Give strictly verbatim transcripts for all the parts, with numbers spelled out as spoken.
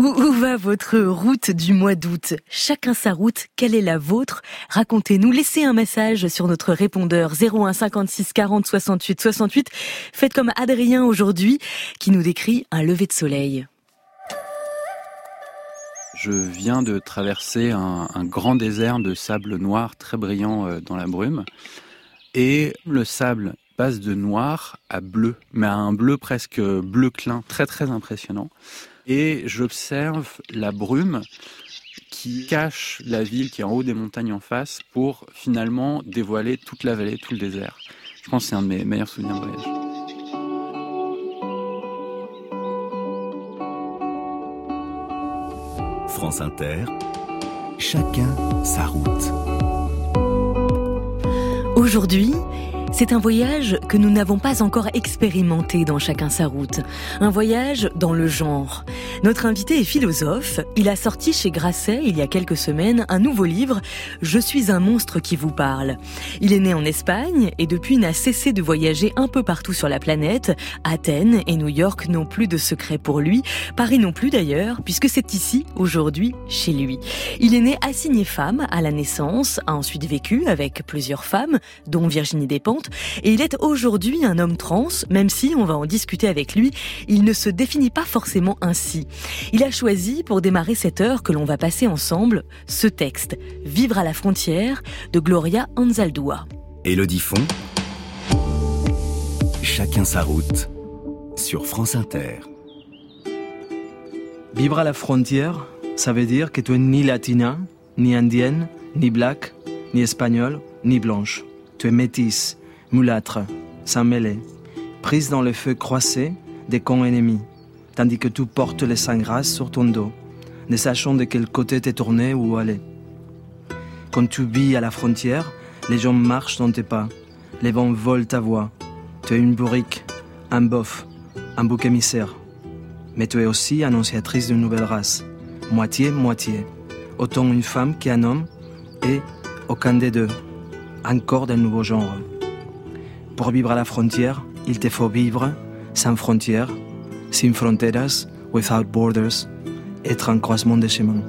Où, où va votre route du mois d'août ? Chacun sa route, quelle est la vôtre ? Racontez-nous, laissez un message sur notre répondeur zéro un cinquante-six quarante soixante-huit soixante-huit. Faites comme Adrien aujourd'hui, qui nous décrit un lever de soleil. Je viens de traverser un, un grand désert de sable noir très brillant dans la brume. Et le sable passe de noir à bleu, mais à un bleu presque bleu clin, très très impressionnant. Et j'observe la brume qui cache la ville qui est en haut des montagnes en face pour finalement dévoiler toute la vallée, tout le désert. Je pense que c'est un de mes meilleurs souvenirs de voyage. France Inter, chacun sa route. Aujourd'hui, c'est un voyage que nous n'avons pas encore expérimenté dans Chacun sa route. Un voyage dans le genre. Notre invité est philosophe. Il a sorti chez Grasset, il y a quelques semaines, un nouveau livre, « Je suis un monstre qui vous parle ». Il est né en Espagne et depuis n'a cessé de voyager un peu partout sur la planète. Athènes et New York n'ont plus de secret pour lui. Paris non plus d'ailleurs, puisque c'est ici, aujourd'hui, chez lui. Il est né assigné femme à la naissance, a ensuite vécu avec plusieurs femmes, dont Virginie Despentes. Et il est aujourd'hui un homme trans, même si, on va en discuter avec lui, il ne se définit pas forcément ainsi. Il a choisi, pour démarrer cette heure que l'on va passer ensemble, ce texte, « Vivre à la frontière » de Gloria Anzaldúa. Élodie Font, Chacun sa route, sur France Inter. Vivre à la frontière, ça veut dire que tu es ni latina, ni indienne, ni black, ni espagnole, ni blanche. Tu es métisse, mulâtre, sans mêlée, prise dans le feu croisé des camps ennemis, tandis que tu portes les sangs grâce sur ton dos, ne sachant de quel côté t'es tourné ou où aller. Quand tu vis à la frontière, les gens marchent dans tes pas, les vents volent ta voix. Tu es une bourrique, un bof, un bouc émissaire. Mais tu es aussi annonciatrice d'une nouvelle race, moitié-moitié, autant une femme qu'un homme, et aucun des deux, encore d'un nouveau genre. Pour vivre à la frontière, il te faut vivre sans frontières, sin fronteras, without borders, être un croisement des chemins.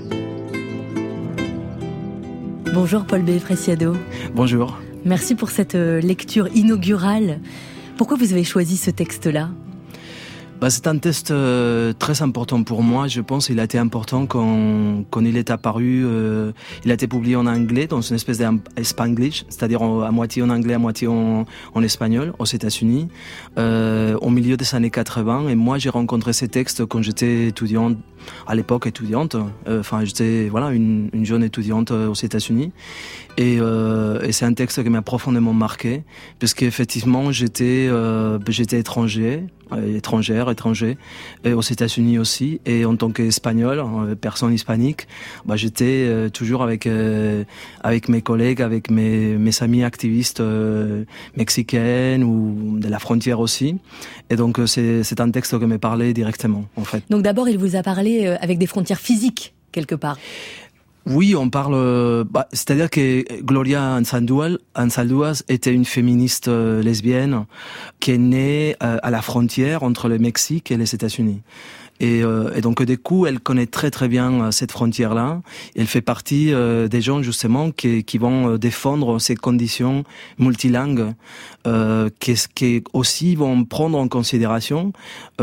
Bonjour Paul Belpreciado. Bonjour. Merci pour cette lecture inaugurale. Pourquoi vous avez choisi ce texte-là ? Bah, c'est un texte euh, très important pour moi. Je pense qu'il a été important quand, quand il est apparu. Euh, il a été publié en anglais, dans une espèce d'espanglish, c'est-à-dire à moitié en anglais, à moitié en, en espagnol, aux États-Unis, euh, au milieu des années quatre-vingts. Et moi, j'ai rencontré ces textes quand j'étais étudiante, à l'époque étudiante. Euh, enfin, j'étais voilà une, une jeune étudiante aux États-Unis. Et, euh, et c'est un texte qui m'a profondément marqué, parce qu'effectivement, j'étais, euh, j'étais étranger, euh, étrangère, étranger, et aux États-Unis aussi. Et en tant qu'Espagnol, euh, personne hispanique, bah, j'étais euh, toujours avec euh, avec mes collègues, avec mes mes amis activistes euh, mexicaines ou de la frontière aussi. Et donc c'est c'est un texte qui me parlait directement, en fait. Donc d'abord, il vous a parlé avec des frontières physiques quelque part. Oui, on parle. Bah, c'est-à-dire que Gloria Anzaldúa, Anzaldúa était une féministe euh, lesbienne qui est née euh, à la frontière entre le Mexique et les États-Unis. Et, euh, et donc du coup, elle connaît très très bien euh, cette frontière-là. Elle fait partie euh, des gens justement qui, qui vont euh, défendre ces conditions multilingues, euh, qui, qui aussi vont prendre en considération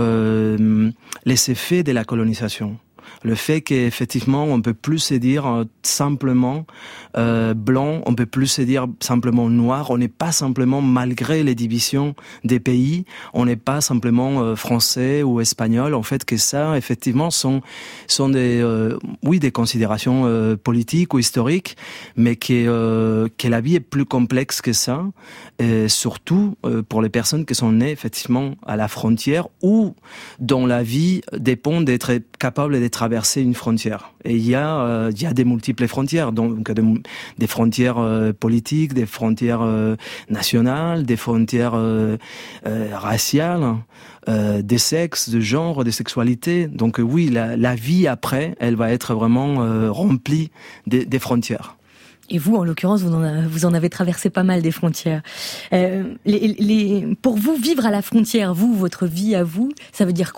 euh, les effets de la colonisation. Le fait qu'effectivement, on peut plus se dire euh, simplement euh, blanc, on peut plus se dire simplement noir. On n'est pas simplement, malgré les divisions des pays, on n'est pas simplement euh, français ou espagnol. En fait, que ça, effectivement, sont sont des euh, oui des considérations euh, politiques ou historiques, mais que euh, que la vie est plus complexe que ça. Et surtout euh, pour les personnes qui sont nées effectivement à la frontière ou dont la vie dépend d'être capable de traverser une frontière. Et il y a euh, il y a des multiples frontières, donc des, des frontières euh, politiques, des frontières euh, nationales, des frontières euh, euh, raciales, euh, des sexes, de genre, des sexualités. Donc euh, oui, la, la vie après, elle va être vraiment euh, remplie des, des frontières. Et vous, en l'occurrence, vous en, a, vous en avez traversé pas mal des frontières. Euh, les, les, pour vous, vivre à la frontière, vous, votre vie à vous, ça veut dire quoi ?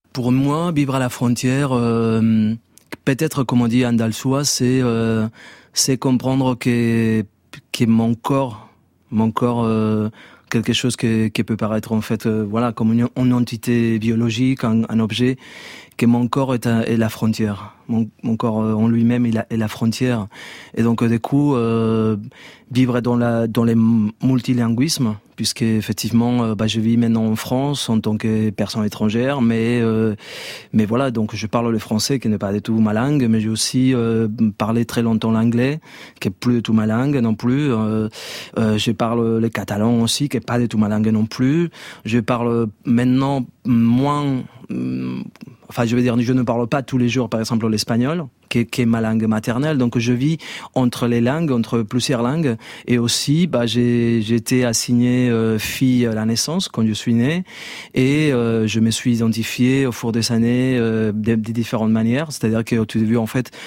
Pour moi, vivre à la frontière, euh, peut-être comme on dit andalsois, c'est euh, c'est comprendre que que mon corps, mon corps, euh, quelque chose que, qui peut paraître en fait, euh, voilà, comme une, une entité biologique, un, un objet, que mon corps est, un, est la frontière. Mon, mon corps euh, en lui-même est la, est la frontière. Et donc euh, du coup, euh, vivre dans la dans les multilinguismes, puisque effectivement, euh, bah, je vis maintenant en France en tant que personne étrangère, mais euh, mais voilà, donc je parle le français qui n'est pas du tout ma langue, mais j'ai aussi euh, parlé très longtemps l'anglais, qui est plus du tout ma langue non plus. Euh, euh, je parle le catalan aussi, qui est pas du tout ma langue non plus. Je parle maintenant moins. Enfin, je veux dire, je ne parle pas tous les jours, par exemple, l'espagnol, qui est, qui est ma langue maternelle. Donc, je vis entre les langues, entre plusieurs langues. Et aussi, bah, j'ai, j'ai été assigné euh, fille à la naissance quand je suis né. Et euh, je me suis identifié au cours des années euh, de, de différentes manières. C'est-à-dire qu'au tout début, en fait,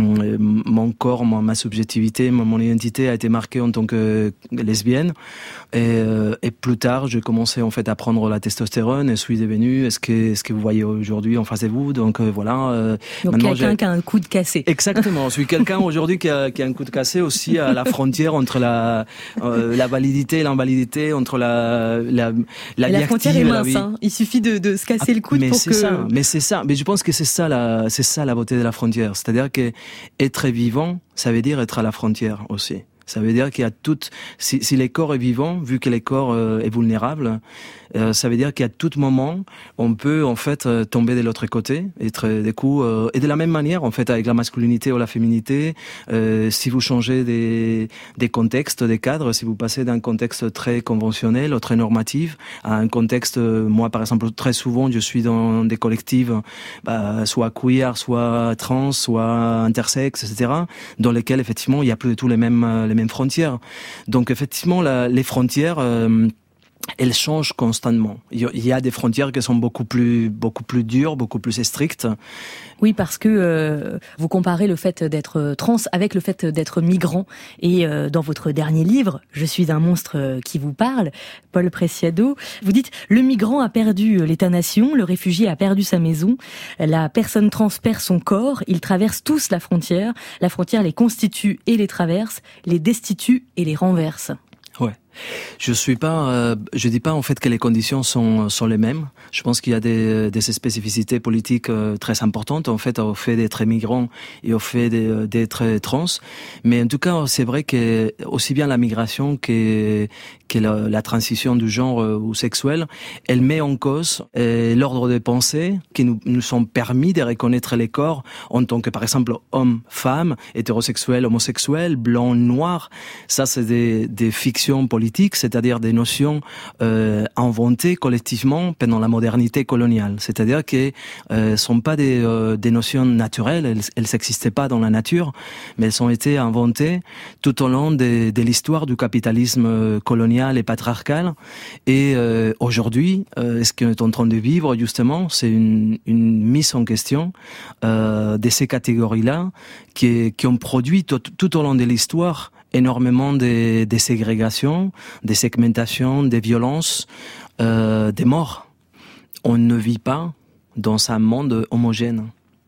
mon corps, ma, ma subjectivité, mon identité a été marquée en tant que lesbienne. Et, euh, et plus tard, j'ai commencé en fait à prendre la testostérone et suis devenue, est-ce que, est-ce que vous voyez aujourd'hui en face de vous, donc euh, voilà. Euh, donc quelqu'un qui a un coup de cassé. Exactement, je suis quelqu'un aujourd'hui qui a, qui a un coup de cassé aussi à la frontière entre la, euh, la validité et l'invalidité, entre la, la, la, la frontière est mince, hein. Il suffit de, de se casser ah, le coude mais pour c'est que... ça, mais c'est ça, mais je pense que c'est ça la, c'est ça la beauté de la frontière, c'est-à-dire que être vivant, ça veut dire être à la frontière aussi. Ça veut dire qu'il y a tout, si, si le corps est vivant, vu que le corps euh, est vulnérable, euh, ça veut dire qu'à tout moment, on peut en fait euh, tomber de l'autre côté, être des coups, euh, et de la même manière en fait avec la masculinité ou la féminité, euh, si vous changez des, des contextes, des cadres, si vous passez d'un contexte très conventionnel ou très normatif à un contexte, euh, moi par exemple très souvent je suis dans des collectifs, bah, soit queer, soit trans, soit intersexes, et cetera, dans lesquels effectivement il n'y a plus du tout les mêmes les mêmes frontières. Donc effectivement, la, les frontières, euh, elles changent constamment. Il y a des frontières qui sont beaucoup plus, beaucoup plus dures, beaucoup plus strictes. Oui, parce que euh, vous comparez le fait d'être trans avec le fait d'être migrant. Et euh, dans votre dernier livre, Je suis un monstre qui vous parle, Paul Preciado, vous dites « Le migrant a perdu l'État-nation, le réfugié a perdu sa maison, la personne trans perd son corps, ils traversent tous la frontière, la frontière les constitue et les traverse, les destitue et les renverse. » Ouais. Je suis pas, euh, je dis pas en fait que les conditions sont sont les mêmes. Je pense qu'il y a des des spécificités politiques euh, très importantes en fait au fait d'être migrant et au fait d'être trans. Mais en tout cas, c'est vrai que aussi bien la migration que que la, la transition du genre euh, ou sexuel, elle met en cause euh, l'ordre de pensée qui nous nous sont permis de reconnaître les corps en tant que par exemple homme, femme, hétérosexuel, homosexuel, blanc, noir. Ça, c'est des des fictions politiques, c'est-à-dire des notions euh, inventées collectivement pendant la modernité coloniale. C'est-à-dire que euh, sont pas des, euh, des notions naturelles, elles, elles n'existaient pas dans la nature, mais elles ont été inventées tout au long de, de l'histoire du capitalisme colonial et patriarcal. Et euh, aujourd'hui, euh, ce qu'on est en train de vivre justement, c'est une, une mise en question euh, de ces catégories-là qui, qui ont produit tout, tout au long de l'histoire énormément de, de ségrégations, de segmentations, de violences, euh, des morts. On ne vit pas dans un monde homogène.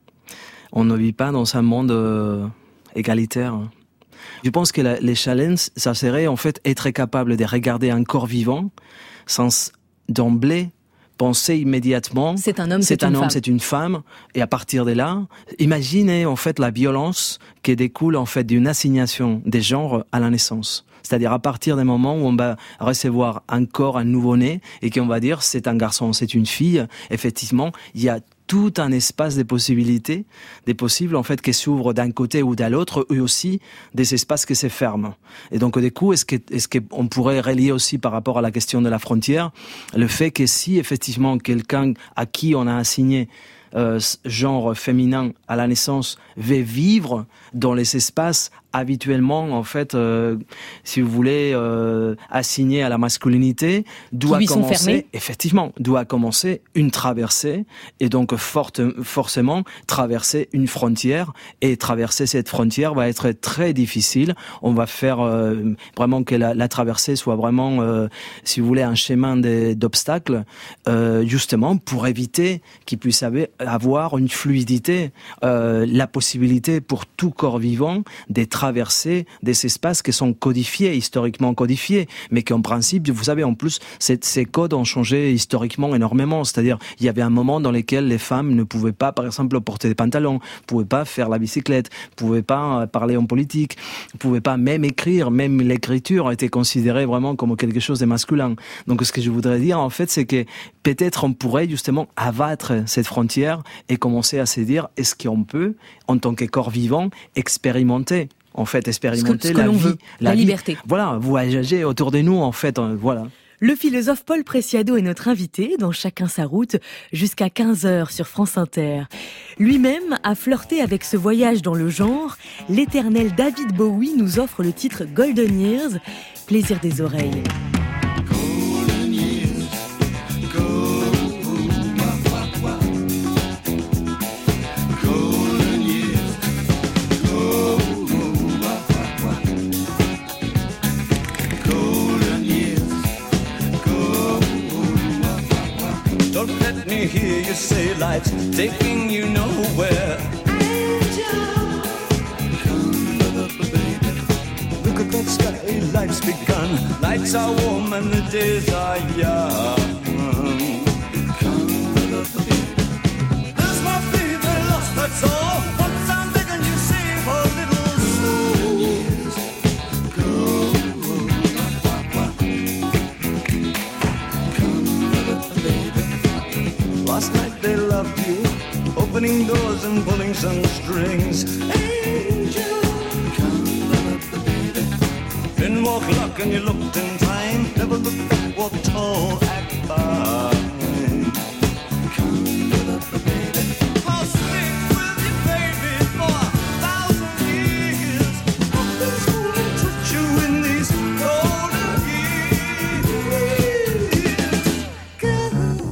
On ne vit pas dans un monde euh, égalitaire. Je pense que la, les challenges, ça serait en fait être capable de regarder un corps vivant sans d'emblée penser immédiatement. C'est un homme, c'est, c'est un une homme, femme. c'est une femme. Et à partir de là, imaginez en fait la violence qui découle en fait d'une assignation des genres à la naissance. C'est-à-dire à partir des moments où on va recevoir un corps, un nouveau-né, et qu'on va dire c'est un garçon, c'est une fille. Effectivement, il y a tout un espace de possibilités, des possibles en fait qui s'ouvrent d'un côté ou de l'autre, et aussi des espaces qui se ferment. Et donc du coup, est-ce que est-ce qu'on pourrait relier aussi par rapport à la question de la frontière, le fait que si effectivement quelqu'un à qui on a assigné euh, genre féminin à la naissance veut vivre dans les espaces habituellement, en fait, euh, si vous voulez, euh, assigné à la masculinité, doit commencer, effectivement, doit commencer une traversée, et donc forte, forcément traverser une frontière, et traverser cette frontière va être très difficile. On va faire euh, vraiment que la, la traversée soit vraiment, euh, si vous voulez, un chemin de, d'obstacles, euh, justement pour éviter qu'il puisse avoir une fluidité, euh, la possibilité pour tout corps vivant d'être traverser des espaces qui sont codifiés, historiquement codifiés, mais qu'en principe, vous savez, en plus, ces, ces codes ont changé historiquement énormément. C'est-à-dire, il y avait un moment dans lequel les femmes ne pouvaient pas, par exemple, porter des pantalons, ne pouvaient pas faire la bicyclette, ne pouvaient pas parler en politique, ne pouvaient pas même écrire, même l'écriture était considérée vraiment comme quelque chose de masculin. Donc, ce que je voudrais dire, en fait, c'est que peut-être on pourrait justement abattre cette frontière et commencer à se dire, est-ce qu'on peut, en tant que corps vivant, expérimenter en fait, expérimenter ce que, ce la que l'on vie, veut, la, la vie. liberté. Voilà, voyager autour de nous, en fait, voilà. Le philosophe Paul Preciado est notre invité dans Chacun sa route jusqu'à quinze heures sur France Inter. Lui-même a flirté avec ce voyage dans le genre. L'éternel David Bowie nous offre le titre Golden Years, plaisir des oreilles. Hear you say life's taking you nowhere. Angel, come up, baby. Look at that sky, life's begun. Nights are warm and the days are young. Come up, baby. There's my fever lost, that's all. Once I'm begging you, save a little soul. Go. Last night they loved you, opening doors and pulling some strings. Angel, come up, baby. Then walk luck and you looked in time. Never looked back, walk tall, act fine. Come up, baby. I'll stick with you, baby, for a thousand years. Nothing's gonna touch you in these golden years. Go.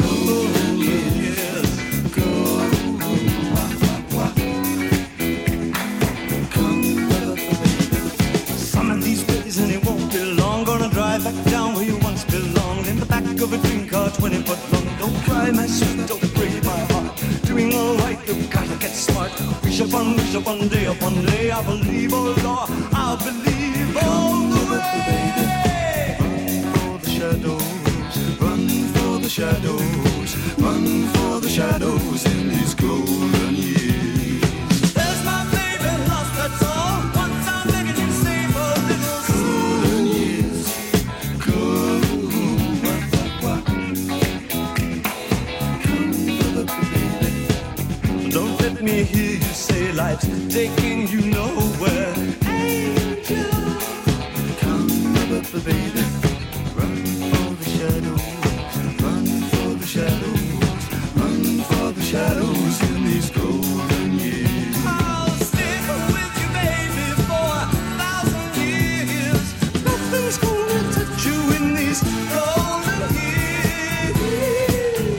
Back down where you once belonged, in the back of a dream car, twenty foot long. Don't cry, my sweet, don't break my heart. Doing all right, you've gotta get smart. Wish upon, wish upon, day upon day. I believe, oh Lord, I believe all the way. Run for the shadows, run for the shadows, run for the shadows in these golden years. There's my baby lost, that's all. Once I'm begging you, save a little golden years. Don't let me hear you say life's taking you nowhere. Angel, come up, baby. Run for the shadows, run for the shadows, run for the shadows in these golden years. I'll stick with you, baby, for a thousand years. Nothing's gonna touch you in these golden years.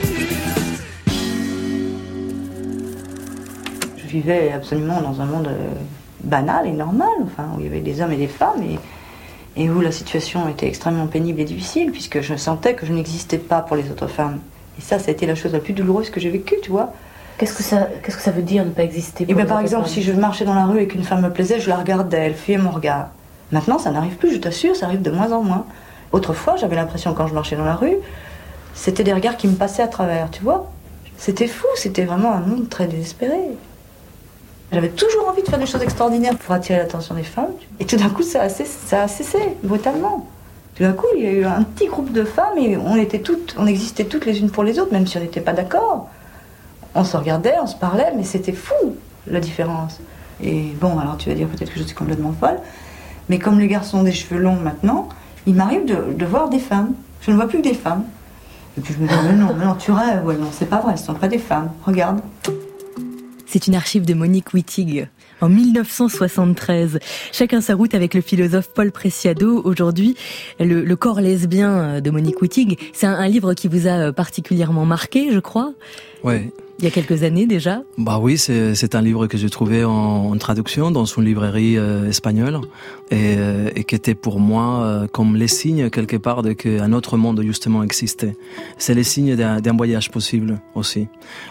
Je vivais absolument dans un monde banal et normal, enfin, où il y avait des hommes et des femmes, et, et où la situation était extrêmement pénible et difficile, puisque je sentais que je n'existais pas pour les autres femmes. Et ça, ça a été la chose la plus douloureuse que j'ai vécue, tu vois. Qu'est-ce que ça, qu'est-ce que ça veut dire, ne pas exister pour et bien, les par autres exemple, femmes ? Si je marchais dans la rue et qu'une femme me plaisait, je la regardais, elle fuyait mon regard. Maintenant, ça n'arrive plus, je t'assure, ça arrive de moins en moins. Autrefois, j'avais l'impression, quand je marchais dans la rue, c'était des regards qui me passaient à travers, tu vois. C'était fou, c'était vraiment un monde très désespéré. J'avais toujours envie de faire des choses extraordinaires pour attirer l'attention des femmes. Et tout d'un coup, ça a cessé, ça a cessé brutalement. Tout d'un coup, il y a eu un petit groupe de femmes et on était toutes, on existait toutes les unes pour les autres, même si on n'était pas d'accord. On se regardait, on se parlait, mais c'était fou, la différence. Et bon, alors tu vas dire peut-être que je suis complètement folle, mais comme les garçons ont des cheveux longs maintenant, il m'arrive de, de voir des femmes. Je ne vois plus que des femmes. Et puis je me dis, mais non, mais non, tu rêves, ouais, non, c'est pas vrai, ce ne sont pas des femmes. Regarde. C'est une archive de Monique Wittig. En dix-neuf cent soixante-treize, chacun sa route avec le philosophe Paul Preciado. Aujourd'hui, le, le corps lesbien de Monique Wittig, c'est un, un livre qui vous a particulièrement marqué, je crois. Ouais. Il y a quelques années déjà. Bah oui, c'est, c'est un livre que j'ai trouvé en, en traduction dans une librairie euh, espagnole et, euh, et qui était pour moi euh, comme les signes quelque part de qu'un autre monde justement existait. C'est les signes d'un, d'un voyage possible aussi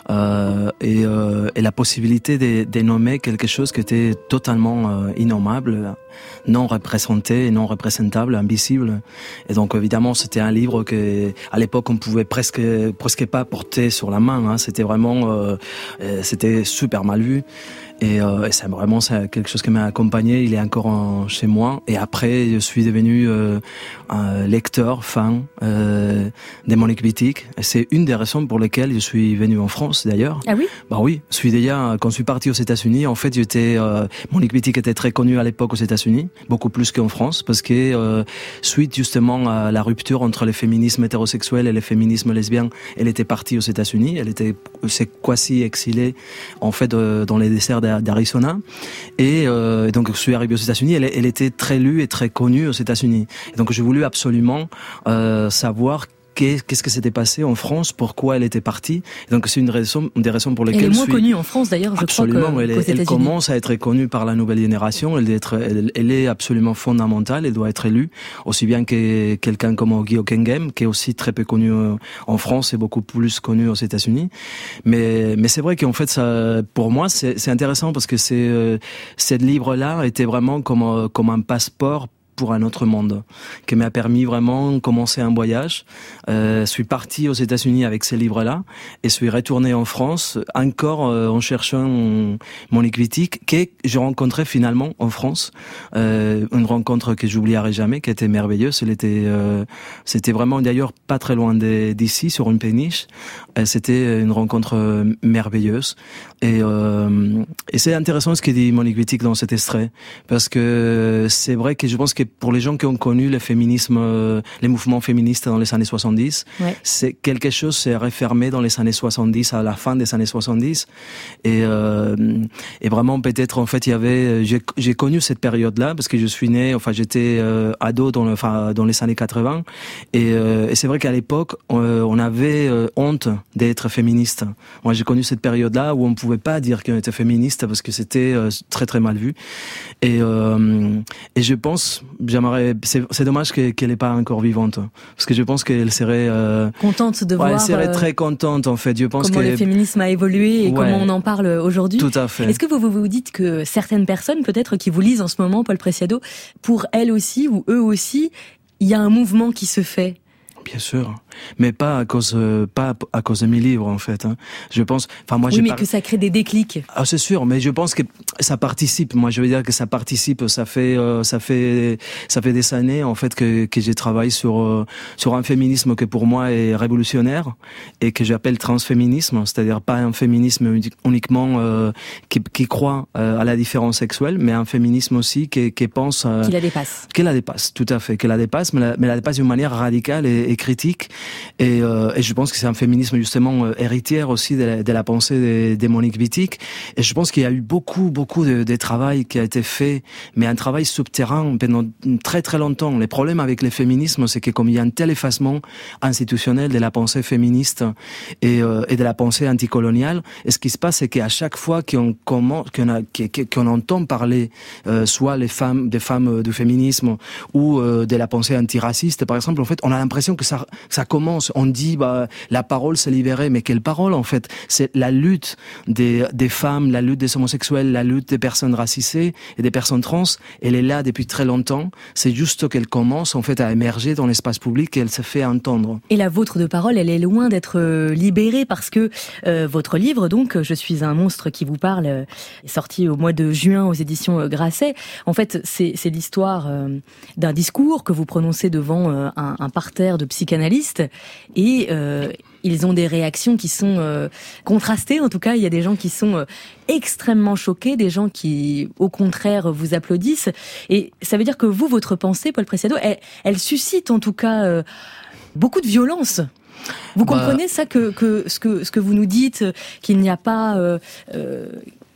euh, et, euh, et la possibilité de, de nommer quelque chose qui était totalement euh, innommable, non représenté, non représentable, invisible. Et donc évidemment c'était un livre que à l'époque on pouvait presque presque pas porter sur la main. Hein. C'était vraiment Euh, c'était super mal vu et, euh, et c'est vraiment c'est quelque chose qui m'a accompagné. Il est encore en, chez moi et après je suis devenu euh, un lecteur fan euh, de Monique Wittig et c'est une des raisons pour lesquelles je suis venu en France d'ailleurs. Ah oui? Bah oui, je suis déjà quand je suis parti aux États-Unis en fait j'étais euh, Monique Wittig était très connue à l'époque aux États-Unis, beaucoup plus qu'en France parce que euh, suite justement à la rupture entre le féminisme hétérosexuel et le féminisme lesbien, elle était partie aux États-Unis, elle était c'est quasi exilée en fait euh, dans les déserts d'Arizona et euh, donc je suis arrivé aux États-Unis. Elle, elle était très lue et très connue aux États-Unis. Et donc j'ai voulu absolument euh, savoir qu'est-ce que s'était passé en France, pourquoi elle était partie. Et donc c'est une raison, une des raisons pour lesquelles elle est moins je suis... connue en France d'ailleurs, je absolument, crois. Absolument, elle, elle commence à être connue par la nouvelle génération. Elle, être, elle, elle est absolument fondamentale. Elle doit être élue aussi bien que quelqu'un comme Guy Hockenheim, qui est aussi très peu connu en France et beaucoup plus connu aux États-Unis. Mais mais c'est vrai qu'en fait ça, pour moi, c'est, c'est intéressant parce que c'est euh, ce livre-là était vraiment comme comme un passeport pour un autre monde, qui m'a permis vraiment de commencer un voyage. Euh, je suis parti aux États-Unis avec ces livres-là et je suis retourné en France encore euh, en cherchant Monique Wittig, que j'ai rencontré finalement en France. Euh, une rencontre que j'oublierai jamais, qui était merveilleuse. Elle était, euh, c'était vraiment d'ailleurs pas très loin de, d'ici, sur une péniche. Euh, c'était une rencontre merveilleuse. Et, euh, et c'est intéressant ce que dit Monique Wittig dans cet extrait, parce que c'est vrai que je pense que pour les gens qui ont connu le féminisme, euh, les mouvements féministes dans les années soixante-dix, ouais. c'est quelque chose s'est refermé dans les années soixante-dix, à la fin des années soixante-dix. Et, euh, et vraiment, peut-être, en fait, il y avait, j'ai, j'ai connu cette période-là, parce que je suis né, enfin, j'étais euh, ado dans, le, enfin, dans les années quatre-vingts. Et, euh, et c'est vrai qu'à l'époque, on, on avait euh, honte d'être féministe. Moi, j'ai connu cette période-là où on ne pouvait pas dire qu'on était féministe, parce que c'était euh, très, très mal vu. Et, euh, et je pense, j'aimerais, c'est, c'est dommage qu'elle, qu'elle n'est pas encore vivante, parce que je pense qu'elle serait euh, contente de ouais, voir. Elle serait euh, très contente en fait. Je pense comment que le féminisme a évolué et ouais. comment on en parle aujourd'hui. Tout à fait. Est-ce que vous vous, vous dites que certaines personnes, peut-être qui vous lisent en ce moment, Paul Preciado, pour elles aussi ou eux aussi, il y a un mouvement qui se fait? Bien sûr, mais pas à cause, euh, pas à cause de mes livres en fait. Hein. Je pense, enfin moi. Oui, j'ai mais par... que ça crée des déclics. Ah c'est sûr, mais je pense que ça participe. Moi, je veux dire que ça participe. Ça fait, euh, ça fait, ça fait des années en fait que que j'ai travaillé sur euh, sur un féminisme que pour moi est révolutionnaire et que j'appelle transféminisme, c'est-à-dire pas un féminisme uniquement euh, qui, qui croit euh, à la différence sexuelle, mais un féminisme aussi qui, qui pense euh, qui la dépasse. Qui la dépasse, tout à fait, qui la dépasse, mais la, mais la dépasse d'une manière radicale et et critique et, euh, et je pense que c'est un féminisme justement euh, héritière aussi de la, de la pensée de, de Monique Wittig et je pense qu'il y a eu beaucoup beaucoup de, de travail qui a été fait, mais un travail souterrain pendant très très longtemps. Les problèmes avec le féminisme, c'est que comme il y a un tel effacement institutionnel de la pensée féministe et, euh, et de la pensée anticoloniale, et ce qui se passe c'est qu'à chaque fois qu'on comment qu'on, a, qu'on entend parler euh, soit les femmes des femmes du féminisme ou euh, de la pensée antiraciste par exemple, en fait on a l'impression que ça, ça commence, on dit bah la parole s'est libérée, mais quelle parole en fait? C'est la lutte des, des femmes, la lutte des homosexuels, la lutte des personnes racisées et des personnes trans, elle est là depuis très longtemps, c'est juste qu'elle commence en fait à émerger dans l'espace public et elle se fait entendre. Et la vôtre de parole, elle est loin d'être libérée parce que euh, votre livre, donc, Je suis un monstre qui vous parle, euh, est sorti au mois de juin aux éditions Grasset. En fait, c'est, c'est l'histoire euh, d'un discours que vous prononcez devant euh, un, un parterre de psychanalystes et euh, ils ont des réactions qui sont euh, contrastées. En tout cas, il y a des gens qui sont euh, extrêmement choqués, des gens qui, au contraire, vous applaudissent. Et ça veut dire que vous, votre pensée, Paul Preciado, elle, elle suscite en tout cas euh, beaucoup de violence. Vous comprenez bah... ça que, que ce que ce que vous nous dites, qu'il n'y a pas euh, euh,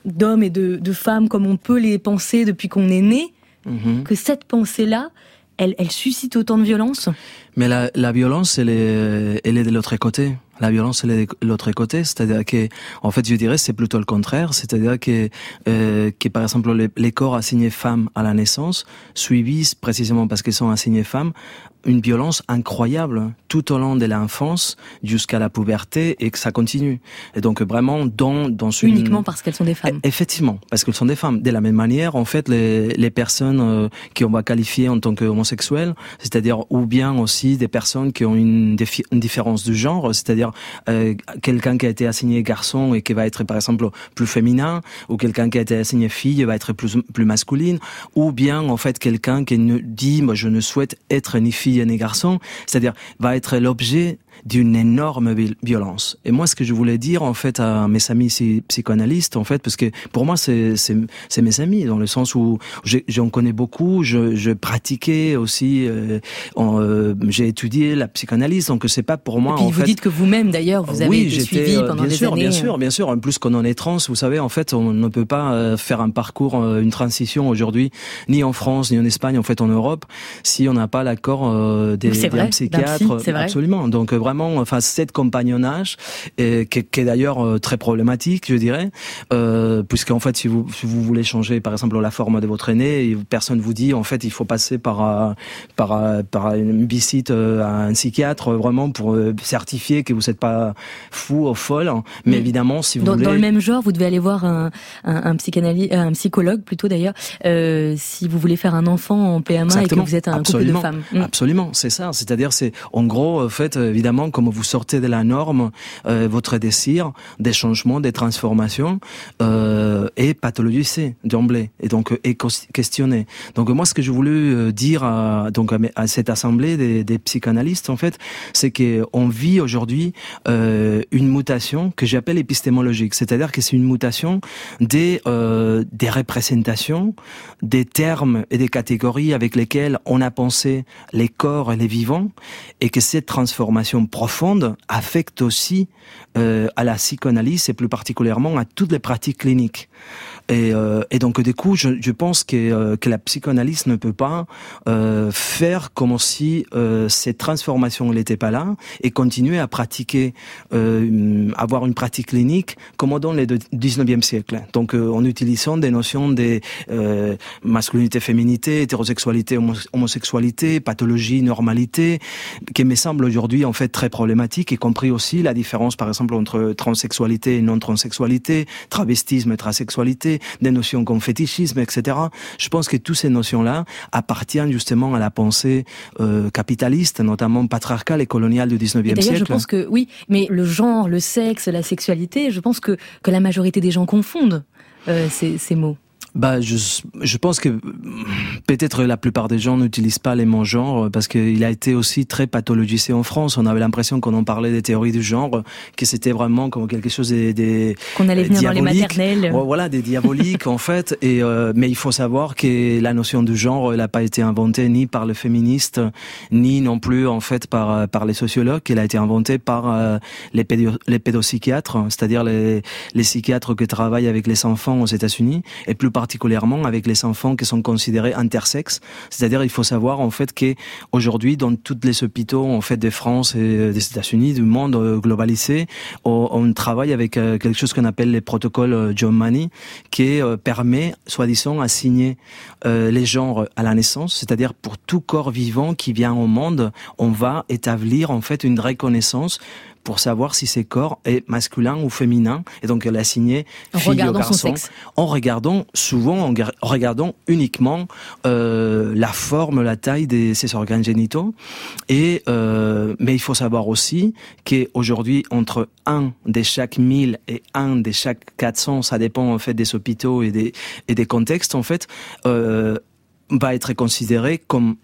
d'hommes et de, de femmes comme on peut les penser depuis qu'on est né, Mm-hmm. que cette pensée-là, elle, elle suscite autant de violence? Mais la, la violence, elle est, elle est de l'autre côté. La violence, elle est de l'autre côté. C'est-à-dire que, en fait, je dirais, c'est plutôt le contraire. C'est-à-dire que, euh, que par exemple, les, les corps assignés femmes à la naissance subissent, précisément parce qu'ils sont assignés femmes, une violence incroyable tout au long de l'enfance jusqu'à la puberté et que ça continue. Et donc vraiment dans dans une... Uniquement parce qu'elles sont des femmes. Effectivement, parce qu'elles sont des femmes. De la même manière, en fait, les les personnes euh, qui on va qualifier en tant qu'homosexuels, c'est-à-dire ou bien aussi des personnes qui ont une, défi- une différence de genre, c'est-à-dire euh, quelqu'un qui a été assigné garçon et qui va être par exemple plus féminin, ou quelqu'un qui a été assigné fille va être plus plus masculine, ou bien en fait quelqu'un qui ne dit moi je ne souhaite être ni fille ni garçon, c'est-à-dire va être l'objet d'une énorme violence. Et moi, ce que je voulais dire, en fait, à mes amis psychanalystes, en fait, parce que pour moi, c'est, c'est, c'est mes amis, dans le sens où j'en connais beaucoup, je, je pratiquais aussi, euh, en, euh, j'ai étudié la psychanalyse, donc c'est pas pour moi, et puis en vous fait... dites que vous-même, d'ailleurs, vous avez oui, été suivi pendant bien des sûr, années. Bien sûr, bien sûr. En plus, quand on est trans, vous savez, en fait, on ne peut pas faire un parcours, une transition aujourd'hui, ni en France, ni en Espagne, en fait, en Europe, si on n'a pas l'accord euh, des, des vrai, psychiatres. Psy, c'est vrai. Absolument. Donc, vraiment, enfin, cette compagnonnage, et, qui, qui est d'ailleurs euh, très problématique, je dirais, euh, puisqu'en fait, si vous, si vous voulez changer, par exemple, la forme de votre aîné, et personne vous dit, en fait, il faut passer par, euh, par, euh, par une visite euh, à un psychiatre, vraiment, pour euh, certifier que vous n'êtes pas fou ou folle. Mais mmh. évidemment, si vous dans, voulez... Dans le même genre, vous devez aller voir un, un, un, psychanalyste, un psychologue, plutôt d'ailleurs, euh, si vous voulez faire un enfant en P M A. Exactement. Et que vous êtes un Absolument. couple de femmes. Mmh. Absolument, c'est ça. C'est-à-dire, c'est en gros, en fait, évidemment, comme vous sortez de la norme, euh, votre désir des changements, des transformations euh, est pathologisé d'emblée et donc est questionné. Donc moi, ce que je voulais dire à, donc à, à cette assemblée des, des psychanalystes, en fait, c'est que on vit aujourd'hui euh, une mutation que j'appelle épistémologique, c'est-à-dire que c'est une mutation des euh, des représentations, des termes et des catégories avec lesquelles on a pensé les corps et les vivants, et que cette transformation profonde affecte aussi euh, à la psychanalyse et plus particulièrement à toutes les pratiques cliniques. Et, euh, et donc du coup, je, je pense que, euh, que la psychanalyse ne peut pas euh, faire comme si euh, cette transformation n'était pas là et continuer à pratiquer, euh, avoir une pratique clinique comme dans le dix-neuvième siècle. Donc euh, en utilisant des notions de euh, masculinité, féminité, hétérosexualité, homo- homosexualité, pathologie, normalité, qui me semble aujourd'hui en fait très problématique, y compris aussi la différence par exemple entre transsexualité et non-transsexualité, travestisme et transsexualité, des notions comme fétichisme, et cetera. Je pense que toutes ces notions-là appartiennent justement à la pensée euh, capitaliste, notamment patriarcale et coloniale du dix-neuvième siècle. D'ailleurs, je pense que oui, mais le genre, le sexe, la sexualité, je pense que que la majorité des gens confondent euh, ces, ces mots. Bah, je, je pense que peut-être la plupart des gens n'utilisent pas les mots genre parce qu'il a été aussi très pathologisé en France. On avait l'impression qu'on en parlait des théories du genre, que c'était vraiment comme quelque chose des, des qu'on allait venir diaboliques. Dans les maternelles. Voilà, des diaboliques en fait. Et euh, mais il faut savoir que la notion de genre, elle n'a pas été inventée ni par les féministes, ni non plus en fait par par les sociologues. Elle a été inventée par euh, les, pédo, les pédopsychiatres, c'est-à-dire les les psychiatres qui travaillent avec les enfants aux États-Unis et plus particulièrement avec les enfants qui sont considérés intersexes. C'est-à-dire, il faut savoir, en fait, qu'aujourd'hui, dans tous les hôpitaux, en fait, de France et des États-Unis, du monde globalisé, on, on travaille avec quelque chose qu'on appelle les protocoles John Money, qui permet, soi-disant, assigner euh, les genres à la naissance. C'est-à-dire, pour tout corps vivant qui vient au monde, on va établir, en fait, une reconnaissance pour savoir si ce corps est masculin ou féminin, et donc l'assigner fille ou garçon, en regardant souvent, en regardant uniquement euh, la forme, la taille de ses organes génitaux. Et euh, mais il faut savoir aussi qu'aujourd'hui, entre un de chaque mille et un de chaque quatre cents, ça dépend en fait des hôpitaux et des et des contextes en fait, euh, va être considéré comme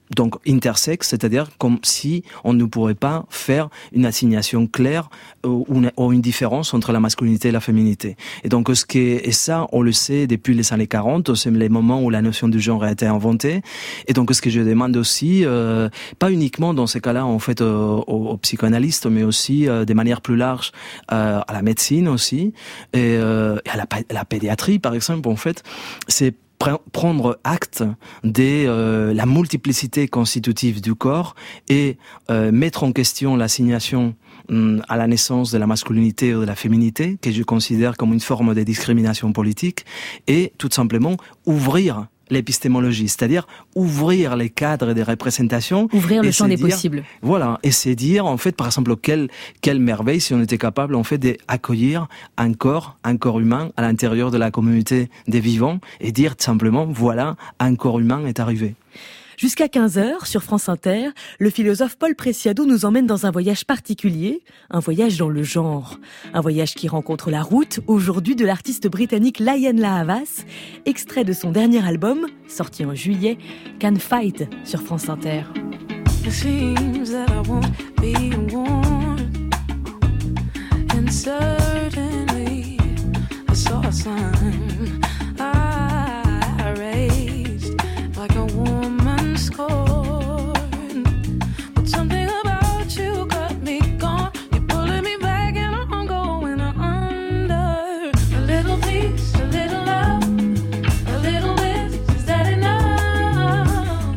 donc intersexe, c'est-à-dire comme si on ne pourrait pas faire une assignation claire ou une, ou une différence entre la masculinité et la féminité. Et donc ce qui est, et ça on le sait depuis les années quarante, c'est les moments où la notion du genre a été inventée. Et donc ce que je demande aussi, euh, pas uniquement dans ces cas-là en fait euh, aux, aux psychanalystes, mais aussi euh, de manière plus large euh, à la médecine aussi et, euh, et à la, la pédiatrie par exemple, en fait, c'est prendre acte de euh, la multiplicité constitutive du corps et euh, mettre en question l'assignation hum, à la naissance de la masculinité ou de la féminité, que je considère comme une forme de discrimination politique, et tout simplement ouvrir l'épistémologie, c'est-à-dire ouvrir les cadres des représentations. Ouvrir le champ des dire, possibles. Voilà, et c'est dire, en fait, par exemple, quelle, quelle merveille si on était capable, en fait, d'accueillir un corps, un corps humain à l'intérieur de la communauté des vivants, et dire simplement, voilà, un corps humain est arrivé. Jusqu'à quinze heures, sur France Inter, le philosophe Paul Preciado nous emmène dans un voyage particulier, un voyage dans le genre. Un voyage qui rencontre la route, aujourd'hui, de l'artiste britannique Lion La Havas, extrait de son dernier album, sorti en juillet, Can Fight, sur France Inter. It seems that I won't be warned, and certainly I saw a sign I raised like a woman scorned, but something about you got me gone. You're pulling me back and I'm going under. A little peace, a little love, a little bit, is that enough?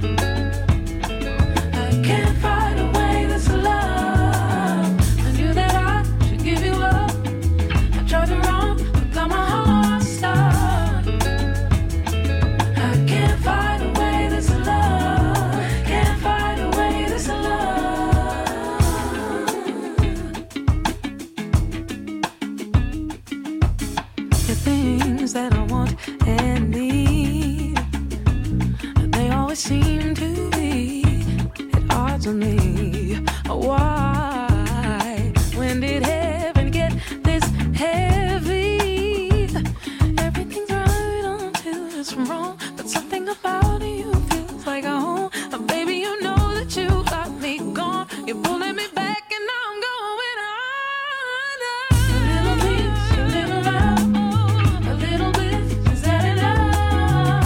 I can't fight away this love. I knew that I should give you up. I tried to run, but got my heart stuck. I can't fight away this love. Can't fight away this love. The things that I want and need, they always seem to be at odds with me. Why? When did heaven get this heavy? Everything's right until it's wrong, but something about you feels like a home. Oh, baby, you know that you got me gone. You're pulling me back and I'm going under. A little peace, a little love, a little bit, is that enough?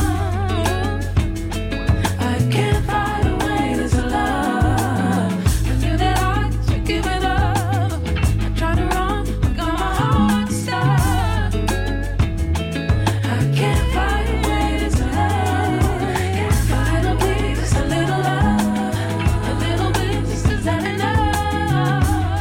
I can't fight away this love. I knew that I should give it up. I tried to run, but got my heart stuck. I can't fight away this love. Can't fight away this a little love, a little bit, is that enough?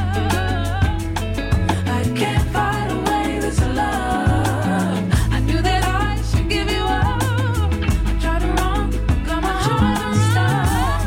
I can't fight away this love. I knew that I should give you up. I tried to run, got my heart stuck.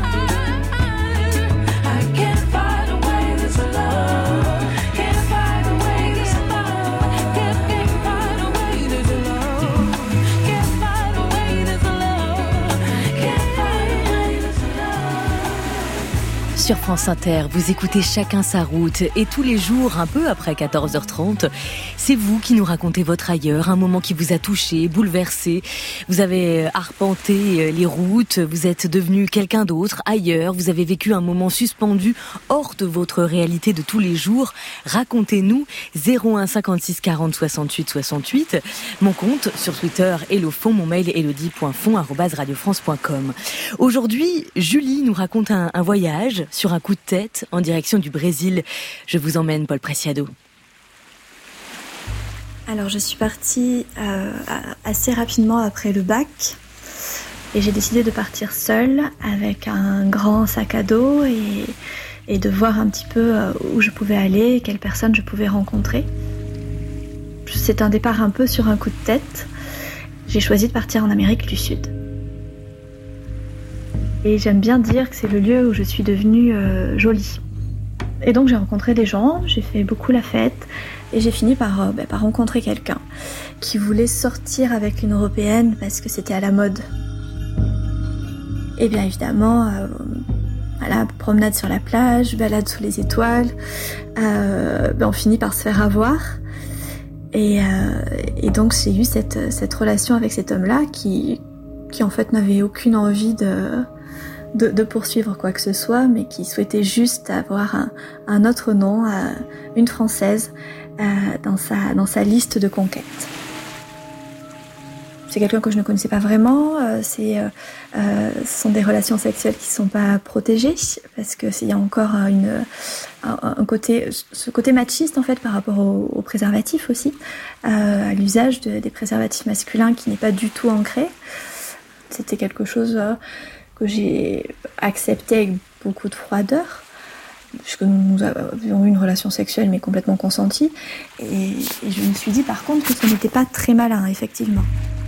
I can't fight away this love. Can't fight away this love. Can't, can't fight away this love. Can't fight away this love. Can't fight away this love. Sur France Inter, vous écoutez Chacun sa route et tous les jours, un peu après quatorze heures trente, c'est vous qui nous racontez votre ailleurs, un moment qui vous a touché, bouleversé. Vous avez arpenté les routes, vous êtes devenu quelqu'un d'autre ailleurs, vous avez vécu un moment suspendu hors de votre réalité de tous les jours. Racontez-nous zéro un cinquante-six quarante soixante-huit soixante-huit. Mon compte sur Twitter Elofond, mon mail elodie point fond arobase radio france point com. Aujourd'hui, Julie nous raconte un, un voyage sur un coup de tête en direction du Brésil. Je vous emmène, Paul Preciado. Alors je suis partie euh, assez rapidement après le bac et j'ai décidé de partir seule avec un grand sac à dos et, et de voir un petit peu où je pouvais aller, quelles personnes je pouvais rencontrer. C'est un départ un peu sur un coup de tête. J'ai choisi de partir en Amérique du Sud. Et j'aime bien dire que c'est le lieu où je suis devenue euh, jolie. Et donc j'ai rencontré des gens, j'ai fait beaucoup la fête et j'ai fini par, euh, bah, par rencontrer quelqu'un qui voulait sortir avec une Européenne parce que c'était à la mode. Et bien évidemment, euh, voilà, promenade sur la plage, balade sous les étoiles, euh, bah, on finit par se faire avoir. Et, euh, et donc j'ai eu cette, cette relation avec cet homme-là qui, qui en fait n'avait aucune envie de, de, de poursuivre quoi que ce soit, mais qui souhaitait juste avoir un, un autre nom, euh, une Française, euh, dans sa, dans sa liste de conquêtes. C'est quelqu'un que je ne connaissais pas vraiment. Euh, c'est, euh, euh, ce sont des relations sexuelles qui ne sont pas protégées parce que il y a encore une, un, un côté, ce côté machiste en fait par rapport aux au préservatifs aussi, euh, à l'usage de, des préservatifs masculins qui n'est pas du tout ancré. C'était quelque chose euh, que j'ai accepté avec beaucoup de froideur, puisque nous avions eu une relation sexuelle mais complètement consentie. Et, et je me suis dit par contre que ce n'était pas très malin, effectivement.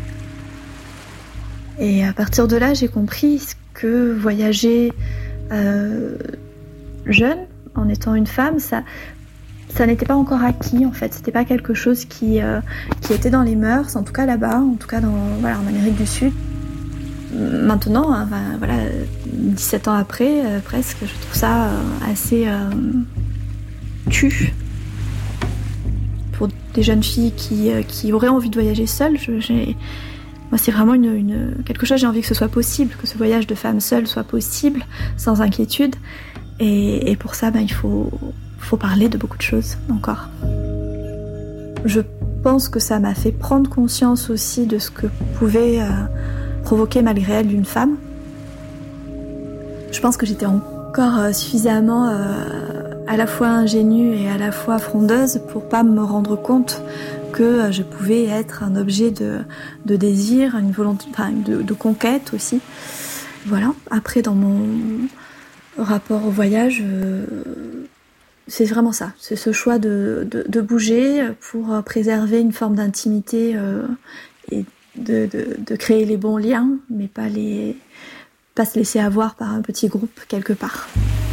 Et à partir de là, j'ai compris que voyager euh, jeune, en étant une femme, ça, ça n'était pas encore acquis en fait. C'était pas quelque chose qui, euh, qui était dans les mœurs, en tout cas là-bas, en tout cas dans, voilà, en Amérique du Sud. Maintenant, hein, ben, voilà, dix-sept ans après, euh, presque, je trouve ça euh, assez euh, tu. Pour des jeunes filles qui, euh, qui auraient envie de voyager seules, je, j'ai... Moi, c'est vraiment une, une, quelque chose, j'ai envie que ce soit possible, que ce voyage de femme seule soit possible, sans inquiétude. Et, et pour ça, ben, il faut, faut parler de beaucoup de choses encore. Je pense que ça m'a fait prendre conscience aussi de ce que pouvait euh, provoquer malgré elle une femme. Je pense que j'étais encore euh, suffisamment euh, à la fois ingénue et à la fois frondeuse pour pas me rendre compte que je pouvais être un objet de, de désir, une volonté, enfin, de, de conquête aussi. Voilà. Après, dans mon rapport au voyage, euh, c'est vraiment ça. C'est ce choix de, de, de bouger pour préserver une forme d'intimité euh, et de, de, de créer les bons liens, mais pas, les, pas se laisser avoir par un petit groupe quelque part.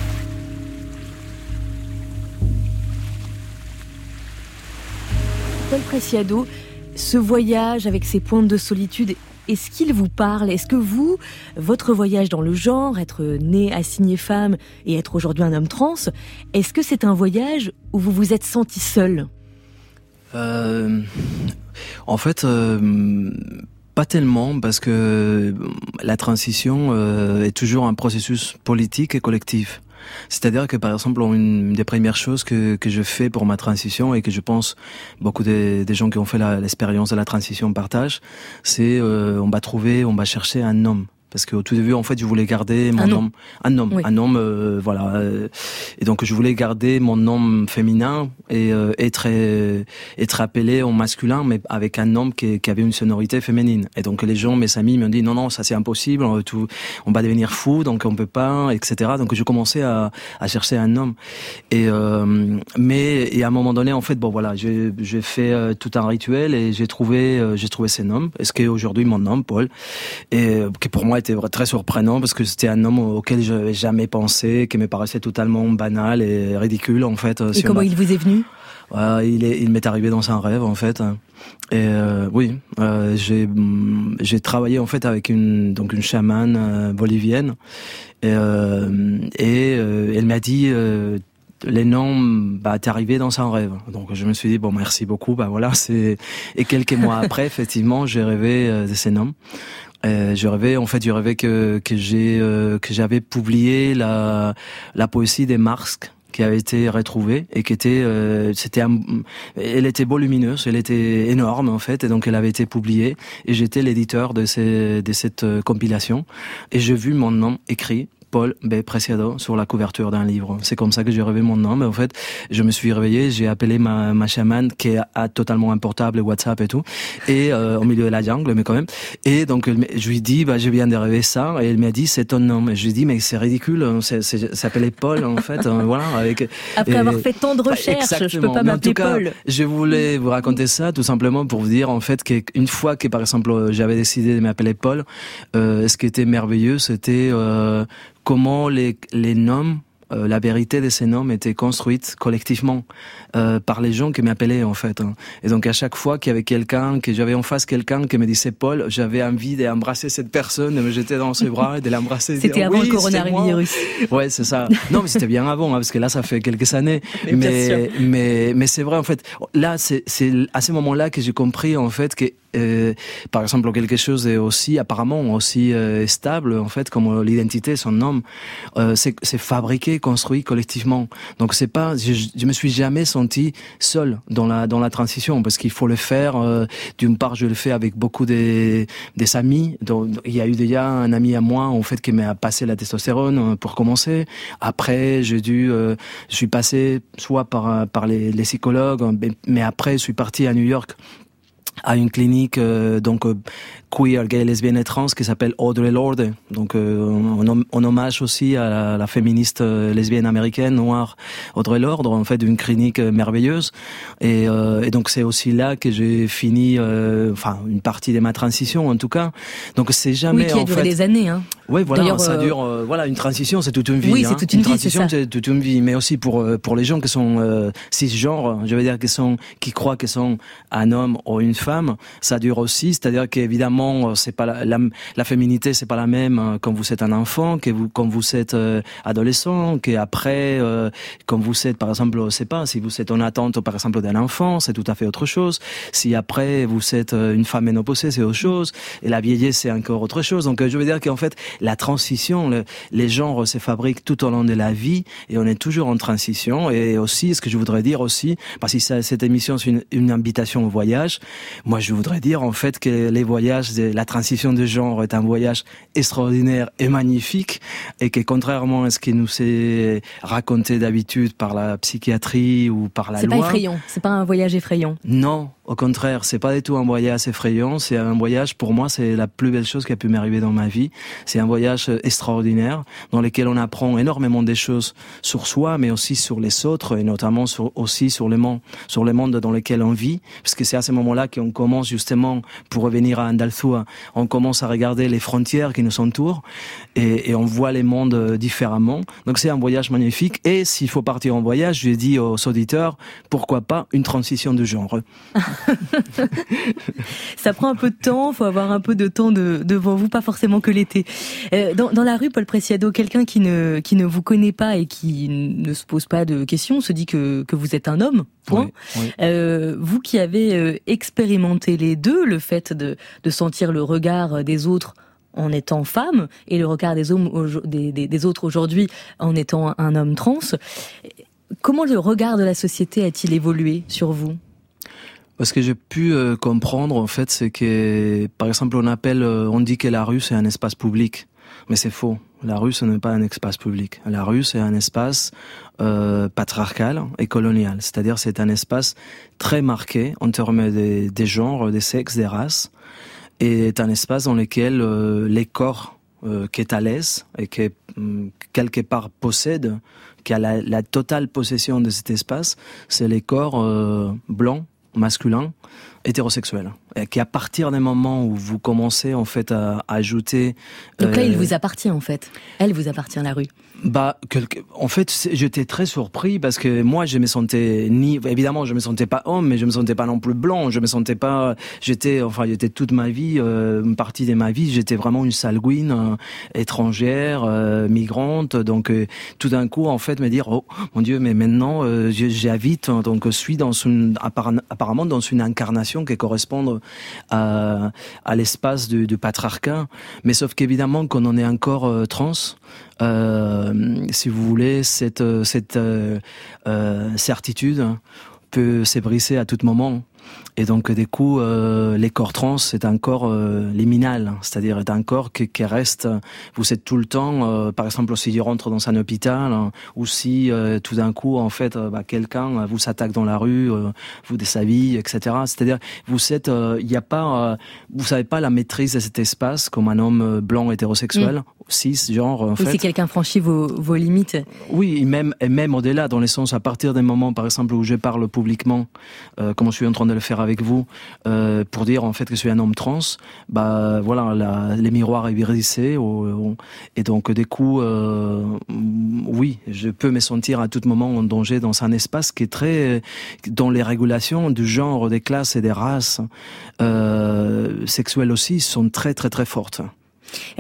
Paul Preciado, ce voyage avec ses pointes de solitude, est-ce qu'il vous parle ? Est-ce que vous, votre voyage dans le genre, être né, assigné femme et être aujourd'hui un homme trans, est-ce que c'est un voyage où vous vous êtes senti seul ? euh, En fait, euh, pas tellement, parce que la transition euh, est toujours un processus politique et collectif. C'est-à-dire que, par exemple, une des premières choses que, que je fais pour ma transition et que je pense beaucoup des, des gens qui ont fait la, l'expérience de la transition partagent, c'est euh, on va trouver, on va chercher un homme. Parce qu'au tout début, en fait, je voulais garder mon un nom, un homme, oui. un homme, euh, voilà. Euh, et donc, je voulais garder mon nom féminin et euh, être euh, être appelé en masculin, mais avec un nom qui, qui avait une sonorité féminine. Et donc, les gens, mes amis, m'ont dit non, non, ça c'est impossible, on, tout, on va devenir fou, donc on peut pas, et cetera. Donc, je commençais à, à chercher un homme. Et euh, mais et à un moment donné, en fait, bon voilà, j'ai j'ai fait euh, tout un rituel et j'ai trouvé euh, j'ai trouvé ce nom. Est-ce qu'aujourd'hui mon nom, Paul, et qui pour moi était très surprenant parce que c'était un homme auquel je n'avais jamais pensé, qui me paraissait totalement banal et ridicule en fait. Et comment il vous est venu ? Ouais, il est, il m'est arrivé dans un rêve en fait. Et euh, oui, euh, j'ai j'ai travaillé en fait avec une donc une chamane euh, bolivienne et, euh, et euh, elle m'a dit euh, les noms, bah, t'es arrivé dans un rêve. Donc, je me suis dit, bon, merci beaucoup, bah voilà, c'est, et quelques mois après, effectivement, j'ai rêvé euh, de ces noms. Euh, je rêvais, en fait, je rêvais que, que j'ai, euh, que j'avais publié la, la poésie des Marx, qui avait été retrouvée et qui était, euh, c'était, un, elle était volumineuse, elle était énorme en fait, et donc elle avait été publiée. Et j'étais l'éditeur de ces, de cette euh, compilation, et j'ai vu mon nom écrit. Paul B. Preciado sur la couverture d'un livre. C'est comme ça que j'ai rêvé mon nom. Mais en fait, je me suis réveillé, j'ai appelé ma, ma chamane qui est à, totalement un portable, WhatsApp et tout, et euh, au milieu de la jungle, mais quand même. Et donc, je lui dis, bah, je viens de rêver ça, et elle m'a dit, c'est ton nom. Et je lui dis, mais c'est ridicule, c'est, c'est, ça s'appelait Paul en fait. euh, voilà. Avec. Après et, avoir fait tant de recherches, exactement. Je peux pas m'appeler cas, Paul. Je voulais vous raconter ça tout simplement pour vous dire en fait qu'une fois que par exemple j'avais décidé de m'appeler Paul, euh, ce qui était merveilleux, c'était euh, comment les, les noms, euh, la vérité de ces noms était construite collectivement euh, par les gens qui m'appelaient en fait. Hein. Et donc à chaque fois qu'il y avait quelqu'un, que j'avais en face quelqu'un qui me disait Paul, j'avais envie d'embrasser cette personne, de me jeter dans ses bras et de l'embrasser. C'était dire, avant oui, le coronavirus. Ouais, c'est ça. Non, mais c'était bien avant, hein, parce que là, ça fait quelques années. Mais, mais, mais, mais c'est vrai en fait. Là, c'est, c'est à ce moment-là que j'ai compris en fait que Et, par exemple, quelque chose est aussi apparemment aussi euh, stable en fait, comme l'identité, son nom, euh, c'est, c'est fabriqué, construit collectivement. Donc c'est pas, je, je me suis jamais senti seul dans la dans la transition parce qu'il faut le faire. Euh, d'une part, je le fais avec beaucoup des des amis. Donc, il y a eu déjà un ami à moi en fait qui m'a passé la testostérone pour commencer. Après, j'ai dû, euh, je suis passé soit par par les, les psychologues, mais après, je suis parti à New York à une clinique euh, donc euh, queer, gay, lesbienne et trans qui s'appelle Audre Lorde, donc euh, en, en hommage aussi à la, la féministe euh, lesbienne américaine noire Audre Lorde, en fait une clinique euh, merveilleuse et, euh, et donc c'est aussi là que j'ai fini euh, enfin une partie de ma transition en tout cas. Donc c'est jamais oui, qui a en duré fait des années hein. Oui, voilà, D'ailleurs, ça euh... dure euh, voilà, une transition c'est toute une vie oui, hein. c'est toute une, une vie, transition c'est, ça. c'est toute une vie, mais aussi pour euh, pour les gens qui sont euh, cisgenres, je veux dire qui sont qui croient qu'ils sont un homme ou une femme. Ça dure aussi, c'est-à-dire qu'évidemment, c'est pas la, la, la féminité, c'est pas la même quand vous êtes un enfant, que vous quand vous êtes euh, adolescent, qu'après, euh, quand vous êtes, par exemple, je sais pas, si vous êtes en attente, par exemple, d'un enfant, c'est tout à fait autre chose. Si après vous êtes une femme ménopausée, c'est autre chose. Et la vieillesse, c'est encore autre chose. Donc, je veux dire qu'en fait, la transition, le, les genres se fabriquent tout au long de la vie, et on est toujours en transition. Et aussi, ce que je voudrais dire aussi, parce que ça, cette émission, c'est une, une invitation au voyage. Moi, je voudrais dire en fait que les voyages, la transition de genre est un voyage extraordinaire et magnifique, et que contrairement à ce qui nous est raconté d'habitude par la psychiatrie ou par la c'est loi... C'est pas effrayant, c'est pas un voyage effrayant. Non, au contraire, c'est pas du tout un voyage effrayant, c'est un voyage, pour moi, c'est la plus belle chose qui a pu m'arriver dans ma vie. C'est un voyage extraordinaire, dans lequel on apprend énormément des choses sur soi, mais aussi sur les autres, et notamment sur, aussi sur le monde, sur le monde dans lequel on vit, parce que c'est à ce moment-là qu'on commence justement, pour revenir à Andalzúa, on commence à regarder les frontières qui nous entourent, et, et on voit les mondes différemment. Donc c'est un voyage magnifique, et s'il faut partir en voyage, je dis aux auditeurs, pourquoi pas une transition de genre. Ça prend un peu de temps, faut avoir un peu de temps de, devant vous, pas forcément que l'été. Euh, dans, dans la rue, Paul Preciado, quelqu'un qui ne, qui ne vous connaît pas et qui ne se pose pas de questions se dit que, que vous êtes un homme, point. Oui, oui. Euh, vous qui avez euh, expérimenté les deux, le fait de, de sentir le regard des autres en étant femme et le regard des, hommes, des, des, des autres aujourd'hui en étant un homme trans, comment le regard de la société a-t-il évolué sur vous ? Ce que j'ai pu euh, comprendre, en fait, c'est que, par exemple, on appelle, euh, on dit que la rue, c'est un espace public. Mais c'est faux. La rue, ce n'est pas un espace public. La rue, c'est un espace euh, patriarcal et colonial. C'est-à-dire, c'est un espace très marqué en termes des, des genres, des sexes, des races. Et c'est un espace dans lequel euh, les corps euh, qui est à l'aise et qui, euh, quelque part, possède, qui a la, la totale possession de cet espace, c'est les corps euh, blancs, masculin, hétérosexuel, et qui à partir des moments où vous commencez en fait à, à ajouter... Donc là, euh, il vous appartient en fait. Elle vous appartient, la rue. Bah, quelque... en fait, j'étais très surpris parce que moi, je me sentais ni, évidemment, je me sentais pas homme, mais je me sentais pas non plus blanc. Je me sentais pas, j'étais, enfin, j'étais toute ma vie, euh, une partie de ma vie, j'étais vraiment une sanguine euh, étrangère, euh, migrante. Donc, euh, tout d'un coup, en fait, me dire, oh mon Dieu, mais maintenant, euh, j'habite, donc, je suis dans une, apparemment, dans une incarnation qui correspond à, à l'espace du, du patriarcat. Mais sauf qu'évidemment, quand on est encore euh, trans. Euh, si vous voulez, cette, cette euh, euh, certitude peut s'ébrisser à tout moment. Et donc, du coup, euh, les corps trans, c'est un corps euh, liminal, c'est-à-dire c'est un corps qui, qui reste, vous êtes tout le temps, euh, par exemple, si je rentre dans un hôpital, hein, ou si euh, tout d'un coup, en fait, euh, bah, quelqu'un vous s'attaque dans la rue, euh, vous déshabille, et cetera. C'est-à-dire, vous êtes, il euh, n'y a pas, euh, vous savez pas la maîtrise de cet espace comme un homme blanc hétérosexuel, mmh. cis, genre, en oui, fait. Si quelqu'un franchit vos, vos limites. Oui, et même, et même au-delà, dans le sens, à partir des moments, par exemple, où je parle publiquement, euh, comme je suis en train de le faire avec vous, euh, pour dire en fait que je suis un homme trans, bah voilà, la, les miroirs est brisé, et donc du coup, euh, oui, je peux me sentir à tout moment en danger dans un espace qui est très, dont les régulations du genre, des classes et des races euh, sexuelles aussi sont très très très fortes. Euh,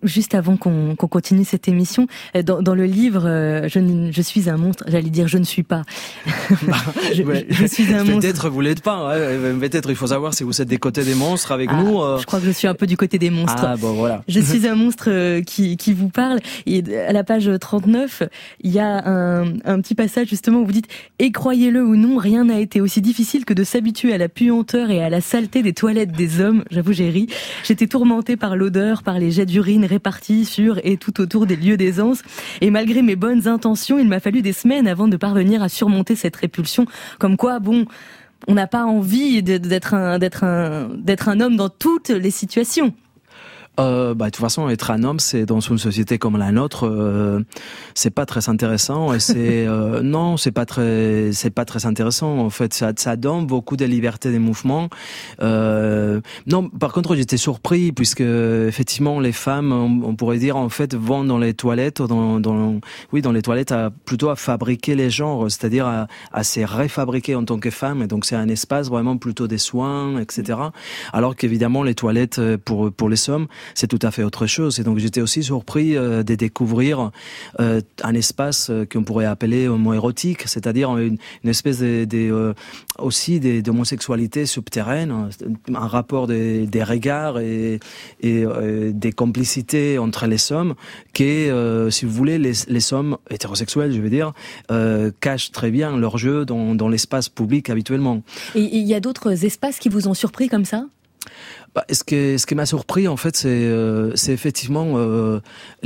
juste avant qu'on, qu'on continue cette émission, dans, dans le livre, euh, je, je suis un monstre. J'allais dire, je ne suis pas. je, ouais. je suis un monstre. Peut-être vous l'êtes pas. Ouais. Peut-être il faut savoir si vous êtes des côtés des monstres avec ah, nous. Euh... Je crois que je suis un peu du côté des monstres. Ah bon voilà. Je suis un monstre euh, qui, qui vous parle. Et à la page trente-neuf, il y a un, un petit passage justement où vous dites « Et croyez-le ou non, rien n'a été aussi difficile que de s'habituer à la puanteur et à la saleté des toilettes des hommes. » J'avoue, j'ai ri. J'étais tourmentée par l'odeur, par les jets d'urine répartis sur et tout autour des lieux d'aisance. Et malgré mes bonnes intentions, il m'a fallu des semaines avant de parvenir à surmonter cette répulsion. Comme quoi, bon, on n'a pas envie d'être un, d'être un, d'être un homme dans toutes les situations. Euh, bah, de toute façon, être un homme, c'est dans une société comme la nôtre, euh, c'est pas très intéressant. Et c'est euh, non, c'est pas très, c'est pas très intéressant. En fait, ça, ça donne beaucoup de liberté des mouvements. Euh, non, par contre, j'étais surpris puisque effectivement, les femmes, on, on pourrait dire en fait, vont dans les toilettes, dans, dans, oui, dans les toilettes, à, plutôt à fabriquer les genres, c'est-à-dire à, à se réfabriquer en tant que femme. Et donc, c'est un espace vraiment plutôt des soins, et cetera. Alors qu'évidemment, les toilettes pour pour les hommes, c'est tout à fait autre chose. Et donc j'étais aussi surpris euh, de découvrir euh, un espace euh, qu'on pourrait appeler homo-érotique, c'est-à-dire une, une espèce de, de, euh, aussi d'homosexualité subterraine, un rapport des, des regards et, et euh, des complicités entre les hommes qui, euh, si vous voulez, les, les hommes hétérosexuels, je veux dire, euh, cachent très bien leur jeu dans, dans l'espace public habituellement. Et il y a d'autres espaces qui vous ont surpris comme ça ? Bah, ce qui ce qui m'a surpris en fait, c'est euh, c'est effectivement euh,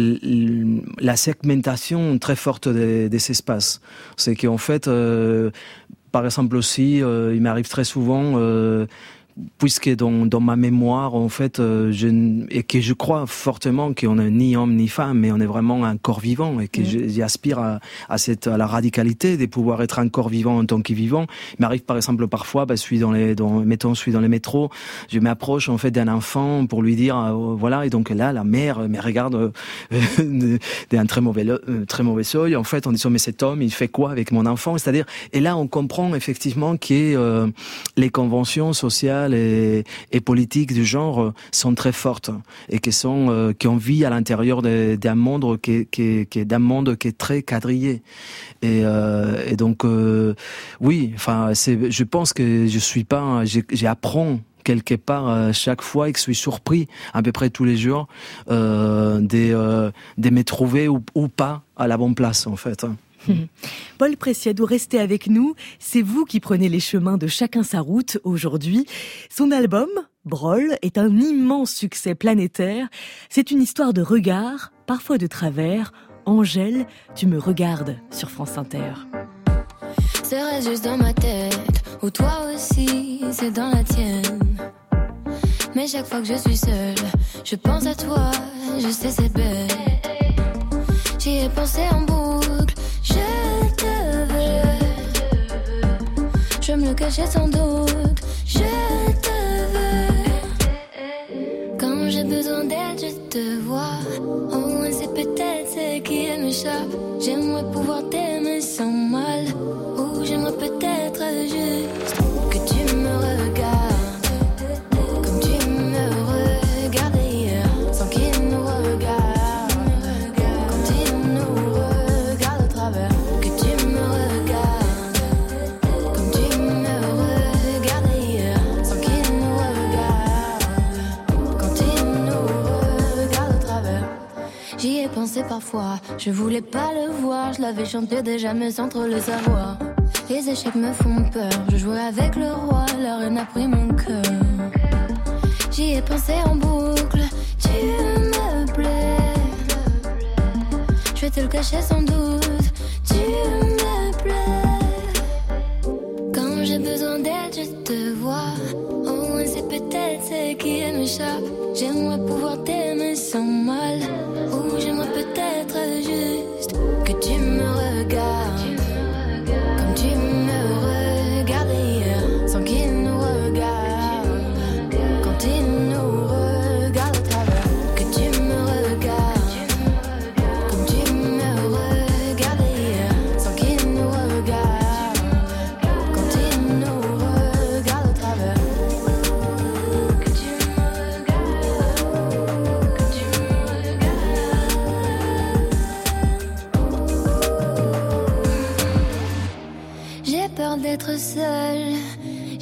la segmentation très forte des, des espaces. C'est qu'en fait, euh, par exemple aussi, euh, il m'arrive très souvent. Euh, puisque dans, dans ma mémoire, en fait, euh, je, et que je crois fortement qu'on n'est ni homme ni femme, mais on est vraiment un corps vivant, et que mmh. j'aspire à, à cette, à la radicalité de pouvoir être un corps vivant en tant que vivant. Il m'arrive par exemple parfois, bah, je suis dans les, dans, mettons, je suis dans les métros, je m'approche en fait d'un enfant pour lui dire, euh, voilà, et donc là, la mère me regarde euh, d'un très mauvais, euh, très mauvais œil, en fait, en disant, mais cet homme, il fait quoi avec mon enfant? C'est-à-dire, et là, on comprend effectivement que euh, les conventions sociales Et, et politiques du genre sont très fortes et qui sont euh, qui ont vie à l'intérieur d'un monde qui qui qui d'un monde qui est très quadrillé et euh, et donc euh, oui, enfin c'est je pense que je suis pas j'apprends quelque part euh, chaque fois et que je suis surpris à peu près tous les jours euh, de euh, de me trouver ou, ou pas à la bonne place en fait. Paul Preciado, restez avec nous. C'est vous qui prenez les chemins de Chacun sa route aujourd'hui. Son album, Brol, est un immense succès planétaire. C'est une histoire de regard, parfois de travers. Angèle, tu me regardes sur France Inter. Serait-ce juste dans ma tête, ou toi aussi, c'est dans la tienne. Mais chaque fois que je suis seule, je pense à toi, je sais c'est bête. J'y ai pensé en boucle, je te veux. Je me le cachais sans doute, je te veux. Quand j'ai besoin d'aide, je te vois. Au moins c'est peut-être ce qui m'échappe. J'aimerais pouvoir t'aimer sans mal. Ou j'aimerais peut-être juste que tu me regardes comme tu me regardais hier, sans qu'il nous regarde. Quand il nous regarde au travers, que tu me regardes comme tu me regardais hier, sans qu'il nous regarde. Quand il nous regarde au travers. J'y ai pensé parfois, je voulais pas le voir, je l'avais chanté déjà mais sans trop le savoir. Les échecs me font peur, je jouais avec le roi, la reine a pris mon cœur. J'y ai pensé en boucle, tu me plais. Je vais te le cacher sans doute, tu me plais. Quand j'ai besoin d'aide, je te vois. Au moins c'est peut-être ce qui m'échappe. J'aimerais pouvoir t'aimer sans mal. Ou j'aimerais peut-être juste que tu me regardes comme tu me regardais hier, sans qu'il nous regarde. Quand il nous regarde au travers, que tu me regardes comme tu me regardais hier, sans qu'il nous regarde. Quand il nous regarde au travers, que tu me regardes, que tu me regardes.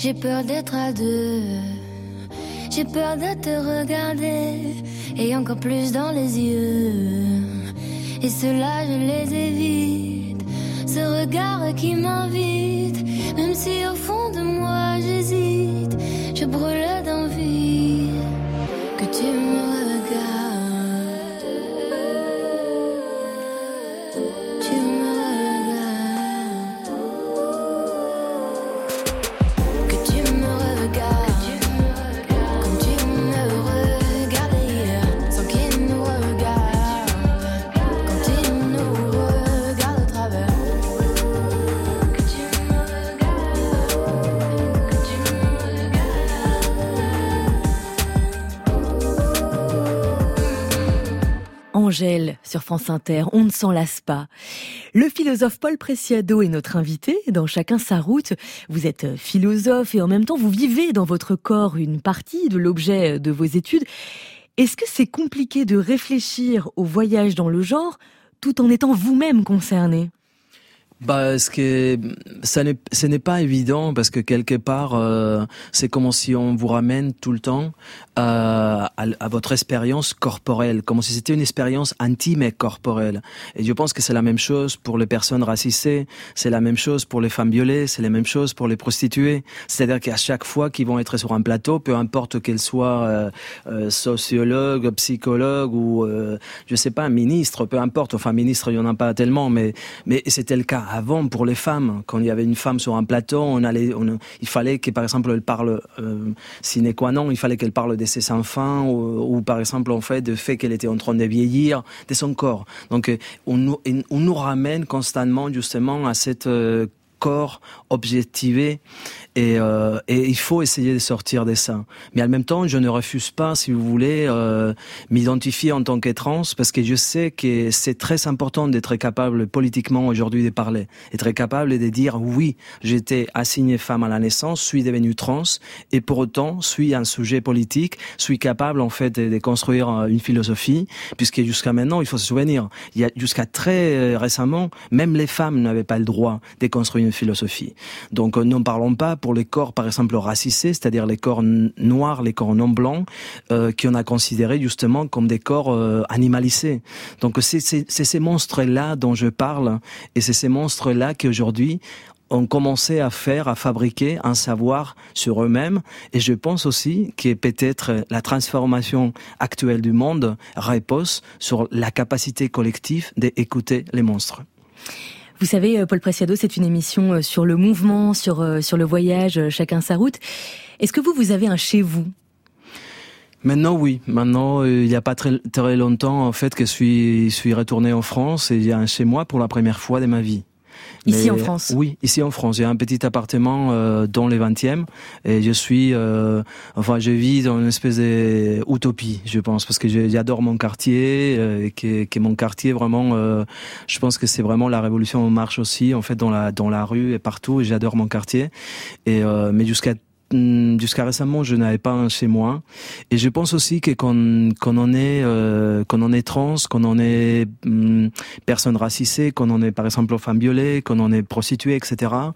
J'ai peur d'être à deux. J'ai peur de te regarder et encore plus dans les yeux. Et ceux-là, je les évite. Ce regard qui m'invite, même si au fond de moi j'hésite, je brûle d'envie que tu me regardes. Tu me regardes. Que tu me regardes. Comme tu me regardais hier, sans qu'il nous regarde. Quand il nous regarde au travers. Que tu me regardes. Que tu me regardes. Angèle sur France Inter, on ne s'en lasse pas. Le philosophe Paul Preciado est notre invité dans Chacun sa route. Vous êtes philosophe et en même temps vous vivez dans votre corps une partie de l'objet de vos études. Est-ce que c'est compliqué de réfléchir au voyage dans le genre tout en étant vous-même concerné ? Bah, ce que ça n'est, ce n'est pas évident parce que quelque part, euh, c'est comme si on vous ramène tout le temps à, à, à votre expérience corporelle, comme si c'était une expérience intime et corporelle. Et je pense que c'est la même chose pour les personnes racisées, c'est la même chose pour les femmes violées, c'est la même chose pour les prostituées. C'est-à-dire qu'à chaque fois qu'ils vont être sur un plateau, peu importe qu'elles soient euh, euh, sociologues, psychologues ou euh, je sais pas, ministre, peu importe. Enfin, ministre, il y en a pas tellement, mais mais c'était le cas avant pour les femmes. Quand il y avait une femme sur un plateau, on allait, on, il fallait que par exemple elle parle euh, sine qua non, il fallait qu'elle parle de ses enfants ou, ou par exemple en fait du fait qu'elle était en train de vieillir, de son corps. Donc on nous, on nous ramène constamment justement à cette euh, corps objectivé et, euh, et il faut essayer de sortir de ça. Mais en même temps, je ne refuse pas, si vous voulez, euh, m'identifier en tant que trans parce que je sais que c'est très important d'être capable politiquement aujourd'hui de parler, être capable de dire oui, j'étais assignée femme à la naissance, suis devenue trans et pour autant suis un sujet politique, suis capable en fait de, de construire une philosophie puisque jusqu'à maintenant, il faut se souvenir, il y a jusqu'à très récemment, même les femmes n'avaient pas le droit de construire une philosophie. Donc, n'en parlons pas pour les corps, par exemple, racisés, c'est-à-dire les corps noirs, les corps non blancs, euh, qu'on a considérés justement comme des corps euh, animalisés. Donc, c'est, c'est, c'est ces monstres-là dont je parle, et c'est ces monstres-là qu'aujourd'hui, ont commencé à faire, à fabriquer un savoir sur eux-mêmes. Et je pense aussi que peut-être la transformation actuelle du monde repose sur la capacité collective d'écouter les monstres. Vous savez, Paul Preciado, c'est une émission sur le mouvement, sur, sur le voyage, chacun sa route. Est-ce que vous, vous avez un chez vous ? Maintenant, oui. Maintenant, euh, il n'y a pas très, très longtemps, en fait, que je suis, je suis retourné en France et il y a un chez moi pour la première fois de ma vie. Ici Mais, en France? Oui, ici en France. J'ai un petit appartement euh, dans les vingtième et je suis, euh, enfin, je vis dans une espèce d'utopie, je pense, parce que j'adore mon quartier euh, et que, que mon quartier vraiment, euh, je pense que c'est vraiment la révolution en marche aussi, en fait, dans la dans la rue et partout. Et j'adore mon quartier. Et euh, mais jusqu'à Jusqu'à récemment, je n'avais pas un chez moi, et je pense aussi que quand, quand on est euh, quand on est trans, quand on est hum, personne racisée, quand on est par exemple femme violée, quand on est prostituée, et cetera.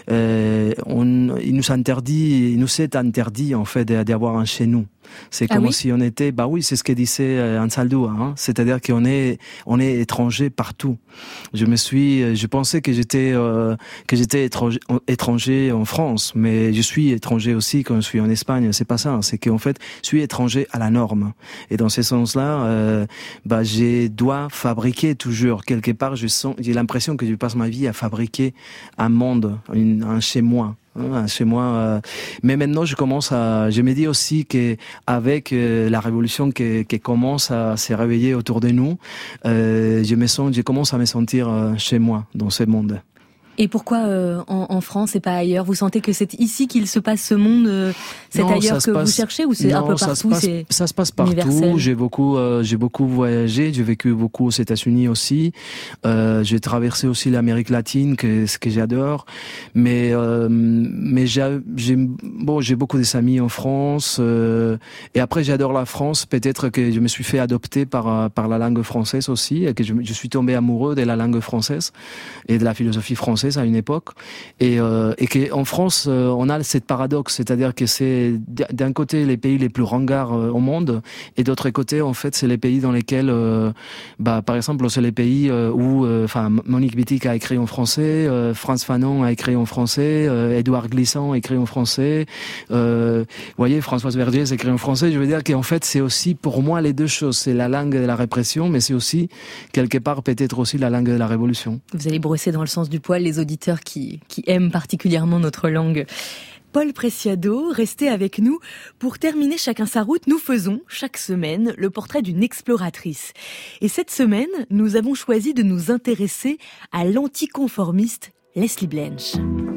Euh, on, il nous interdit, il nous est interdit en fait d'avoir un chez nous. C'est ah comme oui si on était, bah oui, c'est ce que disait Anzaldúa, hein, c'est-à-dire qu'on est, on est étranger partout. Je me suis, je pensais que j'étais, euh, que j'étais étranger, étranger en France, mais je suis étranger aussi quand je suis en Espagne. C'est pas ça, c'est qu'en fait, je suis étranger à la norme. Et dans ce sens-là, euh, bah, je dois fabriquer toujours quelque part. Je sens, j'ai l'impression que je passe ma vie à fabriquer un monde, une, un chez moi. Hein, chez moi, euh, mais maintenant je commence à, je me dis aussi que avec euh, la révolution qui, qui commence à se réveiller autour de nous, euh, je me sens, je commence à me sentir euh, chez moi dans ce monde. Et pourquoi euh, en, en France et pas ailleurs ? Vous sentez que c'est ici qu'il se passe ce monde, euh, c'est non, ailleurs que passe, vous cherchez ou c'est non, un peu ça partout, se passe, c'est ça se passe partout. universel. J'ai beaucoup, euh, j'ai beaucoup voyagé. J'ai vécu beaucoup aux États-Unis aussi. Euh, j'ai traversé aussi l'Amérique latine, que ce que j'adore. Mais euh, mais j'ai, j'ai bon, j'ai beaucoup des amis en France. Euh, et après, j'adore la France. Peut-être que je me suis fait adopter par par la langue française aussi, et que je, je suis tombé amoureux de la langue française et de la philosophie française. française à une époque, et, euh, et qu'en France, euh, on a cette paradoxe, c'est-à-dire que c'est d'un côté les pays les plus ringards euh, au monde, et d'autre côté, en fait, c'est les pays dans lesquels, euh, bah, par exemple, c'est les pays euh, où, enfin, euh, Monique Wittig a écrit en français, euh, Frantz Fanon a écrit en français, euh, Édouard Glissant a écrit en français, euh, vous voyez, Françoise Verdier a écrit en français. Je veux dire qu'en fait, c'est aussi pour moi les deux choses, c'est la langue de la répression, mais c'est aussi quelque part peut-être aussi la langue de la révolution. Vous allez brosser dans le sens du poil les auditeurs qui, qui aiment particulièrement notre langue. Paul Preciado, restez avec nous. Pour terminer Chacun sa route, nous faisons chaque semaine le portrait d'une exploratrice. Et cette semaine, nous avons choisi de nous intéresser à l'anticonformiste Leslie Blanch.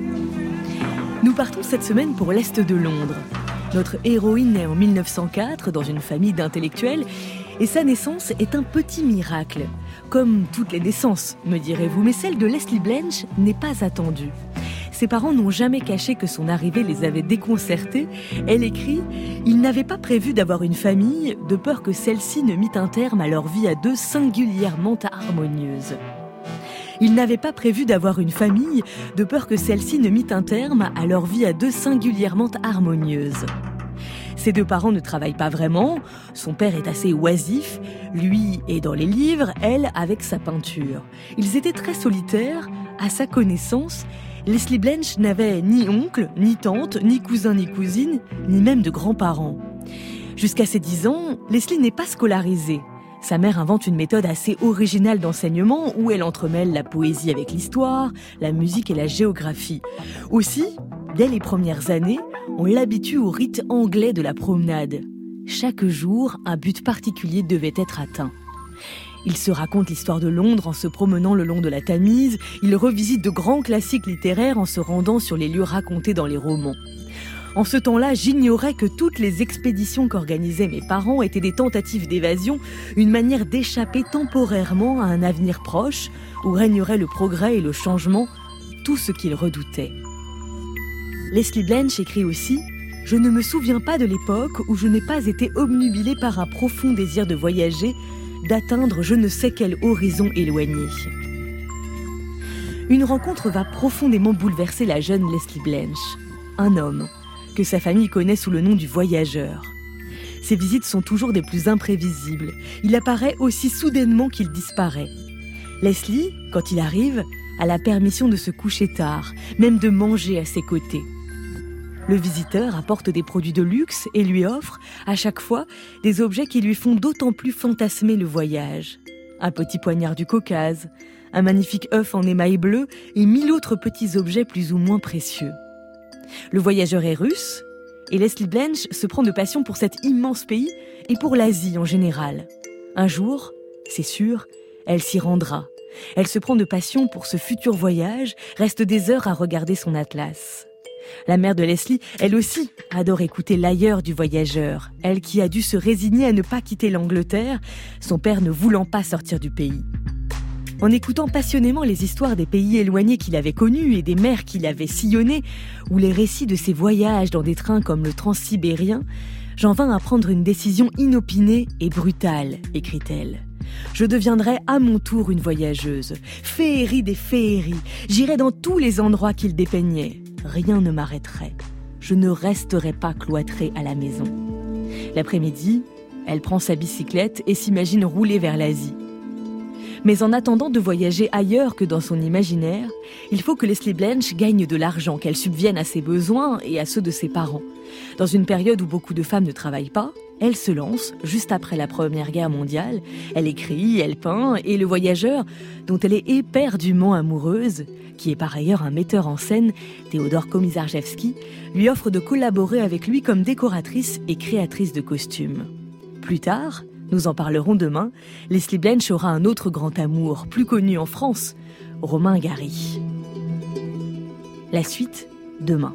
Nous partons cette semaine pour l'Est de Londres. Notre héroïne naît en mille neuf cent quatre dans une famille d'intellectuels et sa naissance est un petit miracle. Comme toutes les naissances, me direz-vous, mais celle de Leslie Blanch n'est pas attendue. Ses parents n'ont jamais caché que son arrivée les avait déconcertés. Elle écrit « Ils n'avaient pas prévu d'avoir une famille, de peur que celle-ci ne mît un terme à leur vie à deux singulièrement harmonieuse. » Ils n'avaient pas prévu d'avoir une famille, de peur que celle-ci ne mît un terme à leur vie à deux singulièrement harmonieuse. Ses deux parents ne travaillent pas vraiment, son père est assez oisif, lui est dans les livres, elle avec sa peinture. Ils étaient très solitaires, à sa connaissance. Leslie Blanch n'avait ni oncle, ni tante, ni cousin, ni cousine, ni même de grands-parents. Jusqu'à ses dix ans, Leslie n'est pas scolarisée. Sa mère invente une méthode assez originale d'enseignement où elle entremêle la poésie avec l'histoire, la musique et la géographie. Aussi, dès les premières années, on l'habitue au rite anglais de la promenade. Chaque jour, un but particulier devait être atteint. Il se raconte l'histoire de Londres en se promenant le long de la Tamise, il revisite de grands classiques littéraires en se rendant sur les lieux racontés dans les romans. En ce temps-là, j'ignorais que toutes les expéditions qu'organisaient mes parents étaient des tentatives d'évasion, une manière d'échapper temporairement à un avenir proche où régnerait le progrès et le changement, tout ce qu'ils redoutaient. Leslie Blanch écrit aussi « Je ne me souviens pas de l'époque où je n'ai pas été obnubilée par un profond désir de voyager, d'atteindre je ne sais quel horizon éloigné. » Une rencontre va profondément bouleverser la jeune Leslie Blanch. Un homme que sa famille connaît sous le nom du voyageur. Ses visites sont toujours des plus imprévisibles. Il apparaît aussi soudainement qu'il disparaît. Leslie, quand il arrive, a la permission de se coucher tard, même de manger à ses côtés. Le visiteur apporte des produits de luxe et lui offre, à chaque fois, des objets qui lui font d'autant plus fantasmer le voyage. Un petit poignard du Caucase, un magnifique œuf en émail bleu et mille autres petits objets plus ou moins précieux. Le voyageur est russe et Leslie Blanch se prend de passion pour cet immense pays et pour l'Asie en général. Un jour, c'est sûr, elle s'y rendra. Elle se prend de passion pour ce futur voyage, reste des heures à regarder son atlas. La mère de Leslie, elle aussi, adore écouter l'ailleurs du voyageur. Elle qui a dû se résigner à ne pas quitter l'Angleterre, son père ne voulant pas sortir du pays. En écoutant passionnément les histoires des pays éloignés qu'il avait connus et des mers qu'il avait sillonnées, ou les récits de ses voyages dans des trains comme le transsibérien, j'en vins à prendre une décision inopinée et brutale, écrit-elle. Je deviendrai à mon tour une voyageuse, féerie des féeries, j'irai dans tous les endroits qu'il dépeignait. Rien ne m'arrêterait. Je ne resterai pas cloîtrée à la maison. L'après-midi, elle prend sa bicyclette et s'imagine rouler vers l'Asie. Mais en attendant de voyager ailleurs que dans son imaginaire, il faut que Leslie Blanch gagne de l'argent, qu'elle subvienne à ses besoins et à ceux de ses parents. Dans une période où beaucoup de femmes ne travaillent pas, elle se lance, juste après la Première Guerre mondiale. Elle écrit, elle peint, et le voyageur, dont elle est éperdument amoureuse, qui est par ailleurs un metteur en scène, Théodore Komisarjewski, lui offre de collaborer avec lui comme décoratrice et créatrice de costumes. Plus tard, nous en parlerons demain, Leslie Blanch aura un autre grand amour, plus connu en France, Romain Gary. La suite, demain.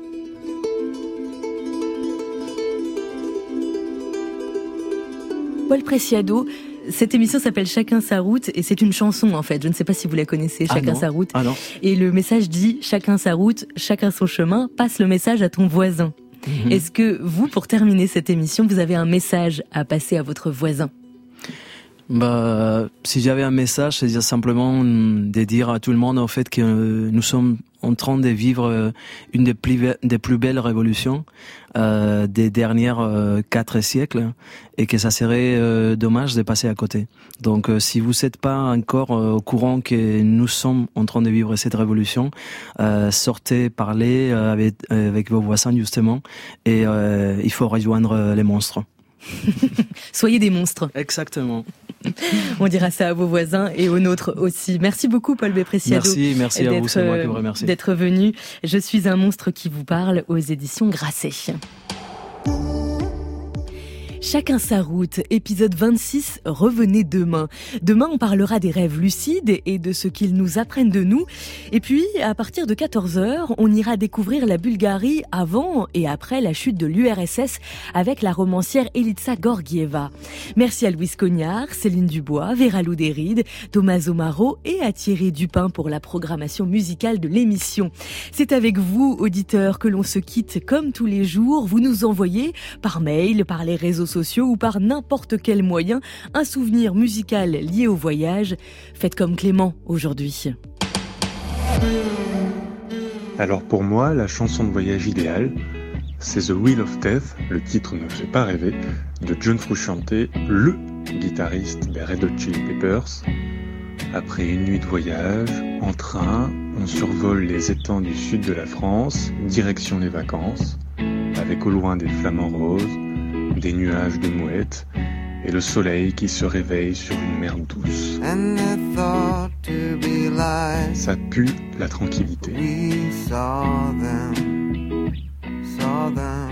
Paul Preciado, cette émission s'appelle Chacun sa route et c'est une chanson en fait. Je ne sais pas si vous la connaissez, Chacun ah sa route. Ah non. Et le message dit Chacun sa route, chacun son chemin, passe le message à ton voisin. Mmh. Est-ce que vous, pour terminer cette émission, vous avez un message à passer à votre voisin ? Bah, si j'avais un message, c'est simplement de dire à tout le monde en fait que nous sommes en train de vivre une des plus, des plus belles révolutions euh, des dernières euh, quatre siècles et que ça serait euh, dommage de passer à côté. Donc euh, si vous n'êtes pas encore euh, au courant que nous sommes en train de vivre cette révolution, euh, sortez, parlez euh, avec, avec vos voisins justement et euh, il faut rejoindre les monstres. Soyez des monstres. Exactement. On dira ça à vos voisins et aux nôtres aussi. Merci beaucoup Paul Bepreciado. Merci, merci à vous, c'est moi qui vous remercie. D'être venu. Je suis un monstre qui vous parle aux éditions Grasset. Chacun sa route, épisode vingt-six, revenez demain. Demain, on parlera des rêves lucides et de ce qu'ils nous apprennent de nous. Et puis, à partir de quatorze heures, on ira découvrir la Bulgarie avant et après la chute de l'U R S S avec la romancière Elitsa Gorgieva. Merci à Louise Cognard, Céline Dubois, Vera Loudéride, Thomas Omaro et à Thierry Dupin pour la programmation musicale de l'émission. C'est avec vous, auditeurs, que l'on se quitte comme tous les jours. Vous nous envoyez par mail, par les réseaux sociaux ou par n'importe quel moyen un souvenir musical lié au voyage. Faites comme Clément aujourd'hui. Alors pour moi, la chanson de voyage idéale, c'est The Wheel of Death, le titre ne fait pas rêver, de John Frusciante, le guitariste des Red Hot Chili Peppers. Après une nuit de voyage, en train, on survole les étangs du sud de la France, direction les vacances, avec au loin des flamants roses, des nuages de mouettes et le soleil qui se réveille sur une mer douce. Ça pue la tranquillité. We saw them, saw them.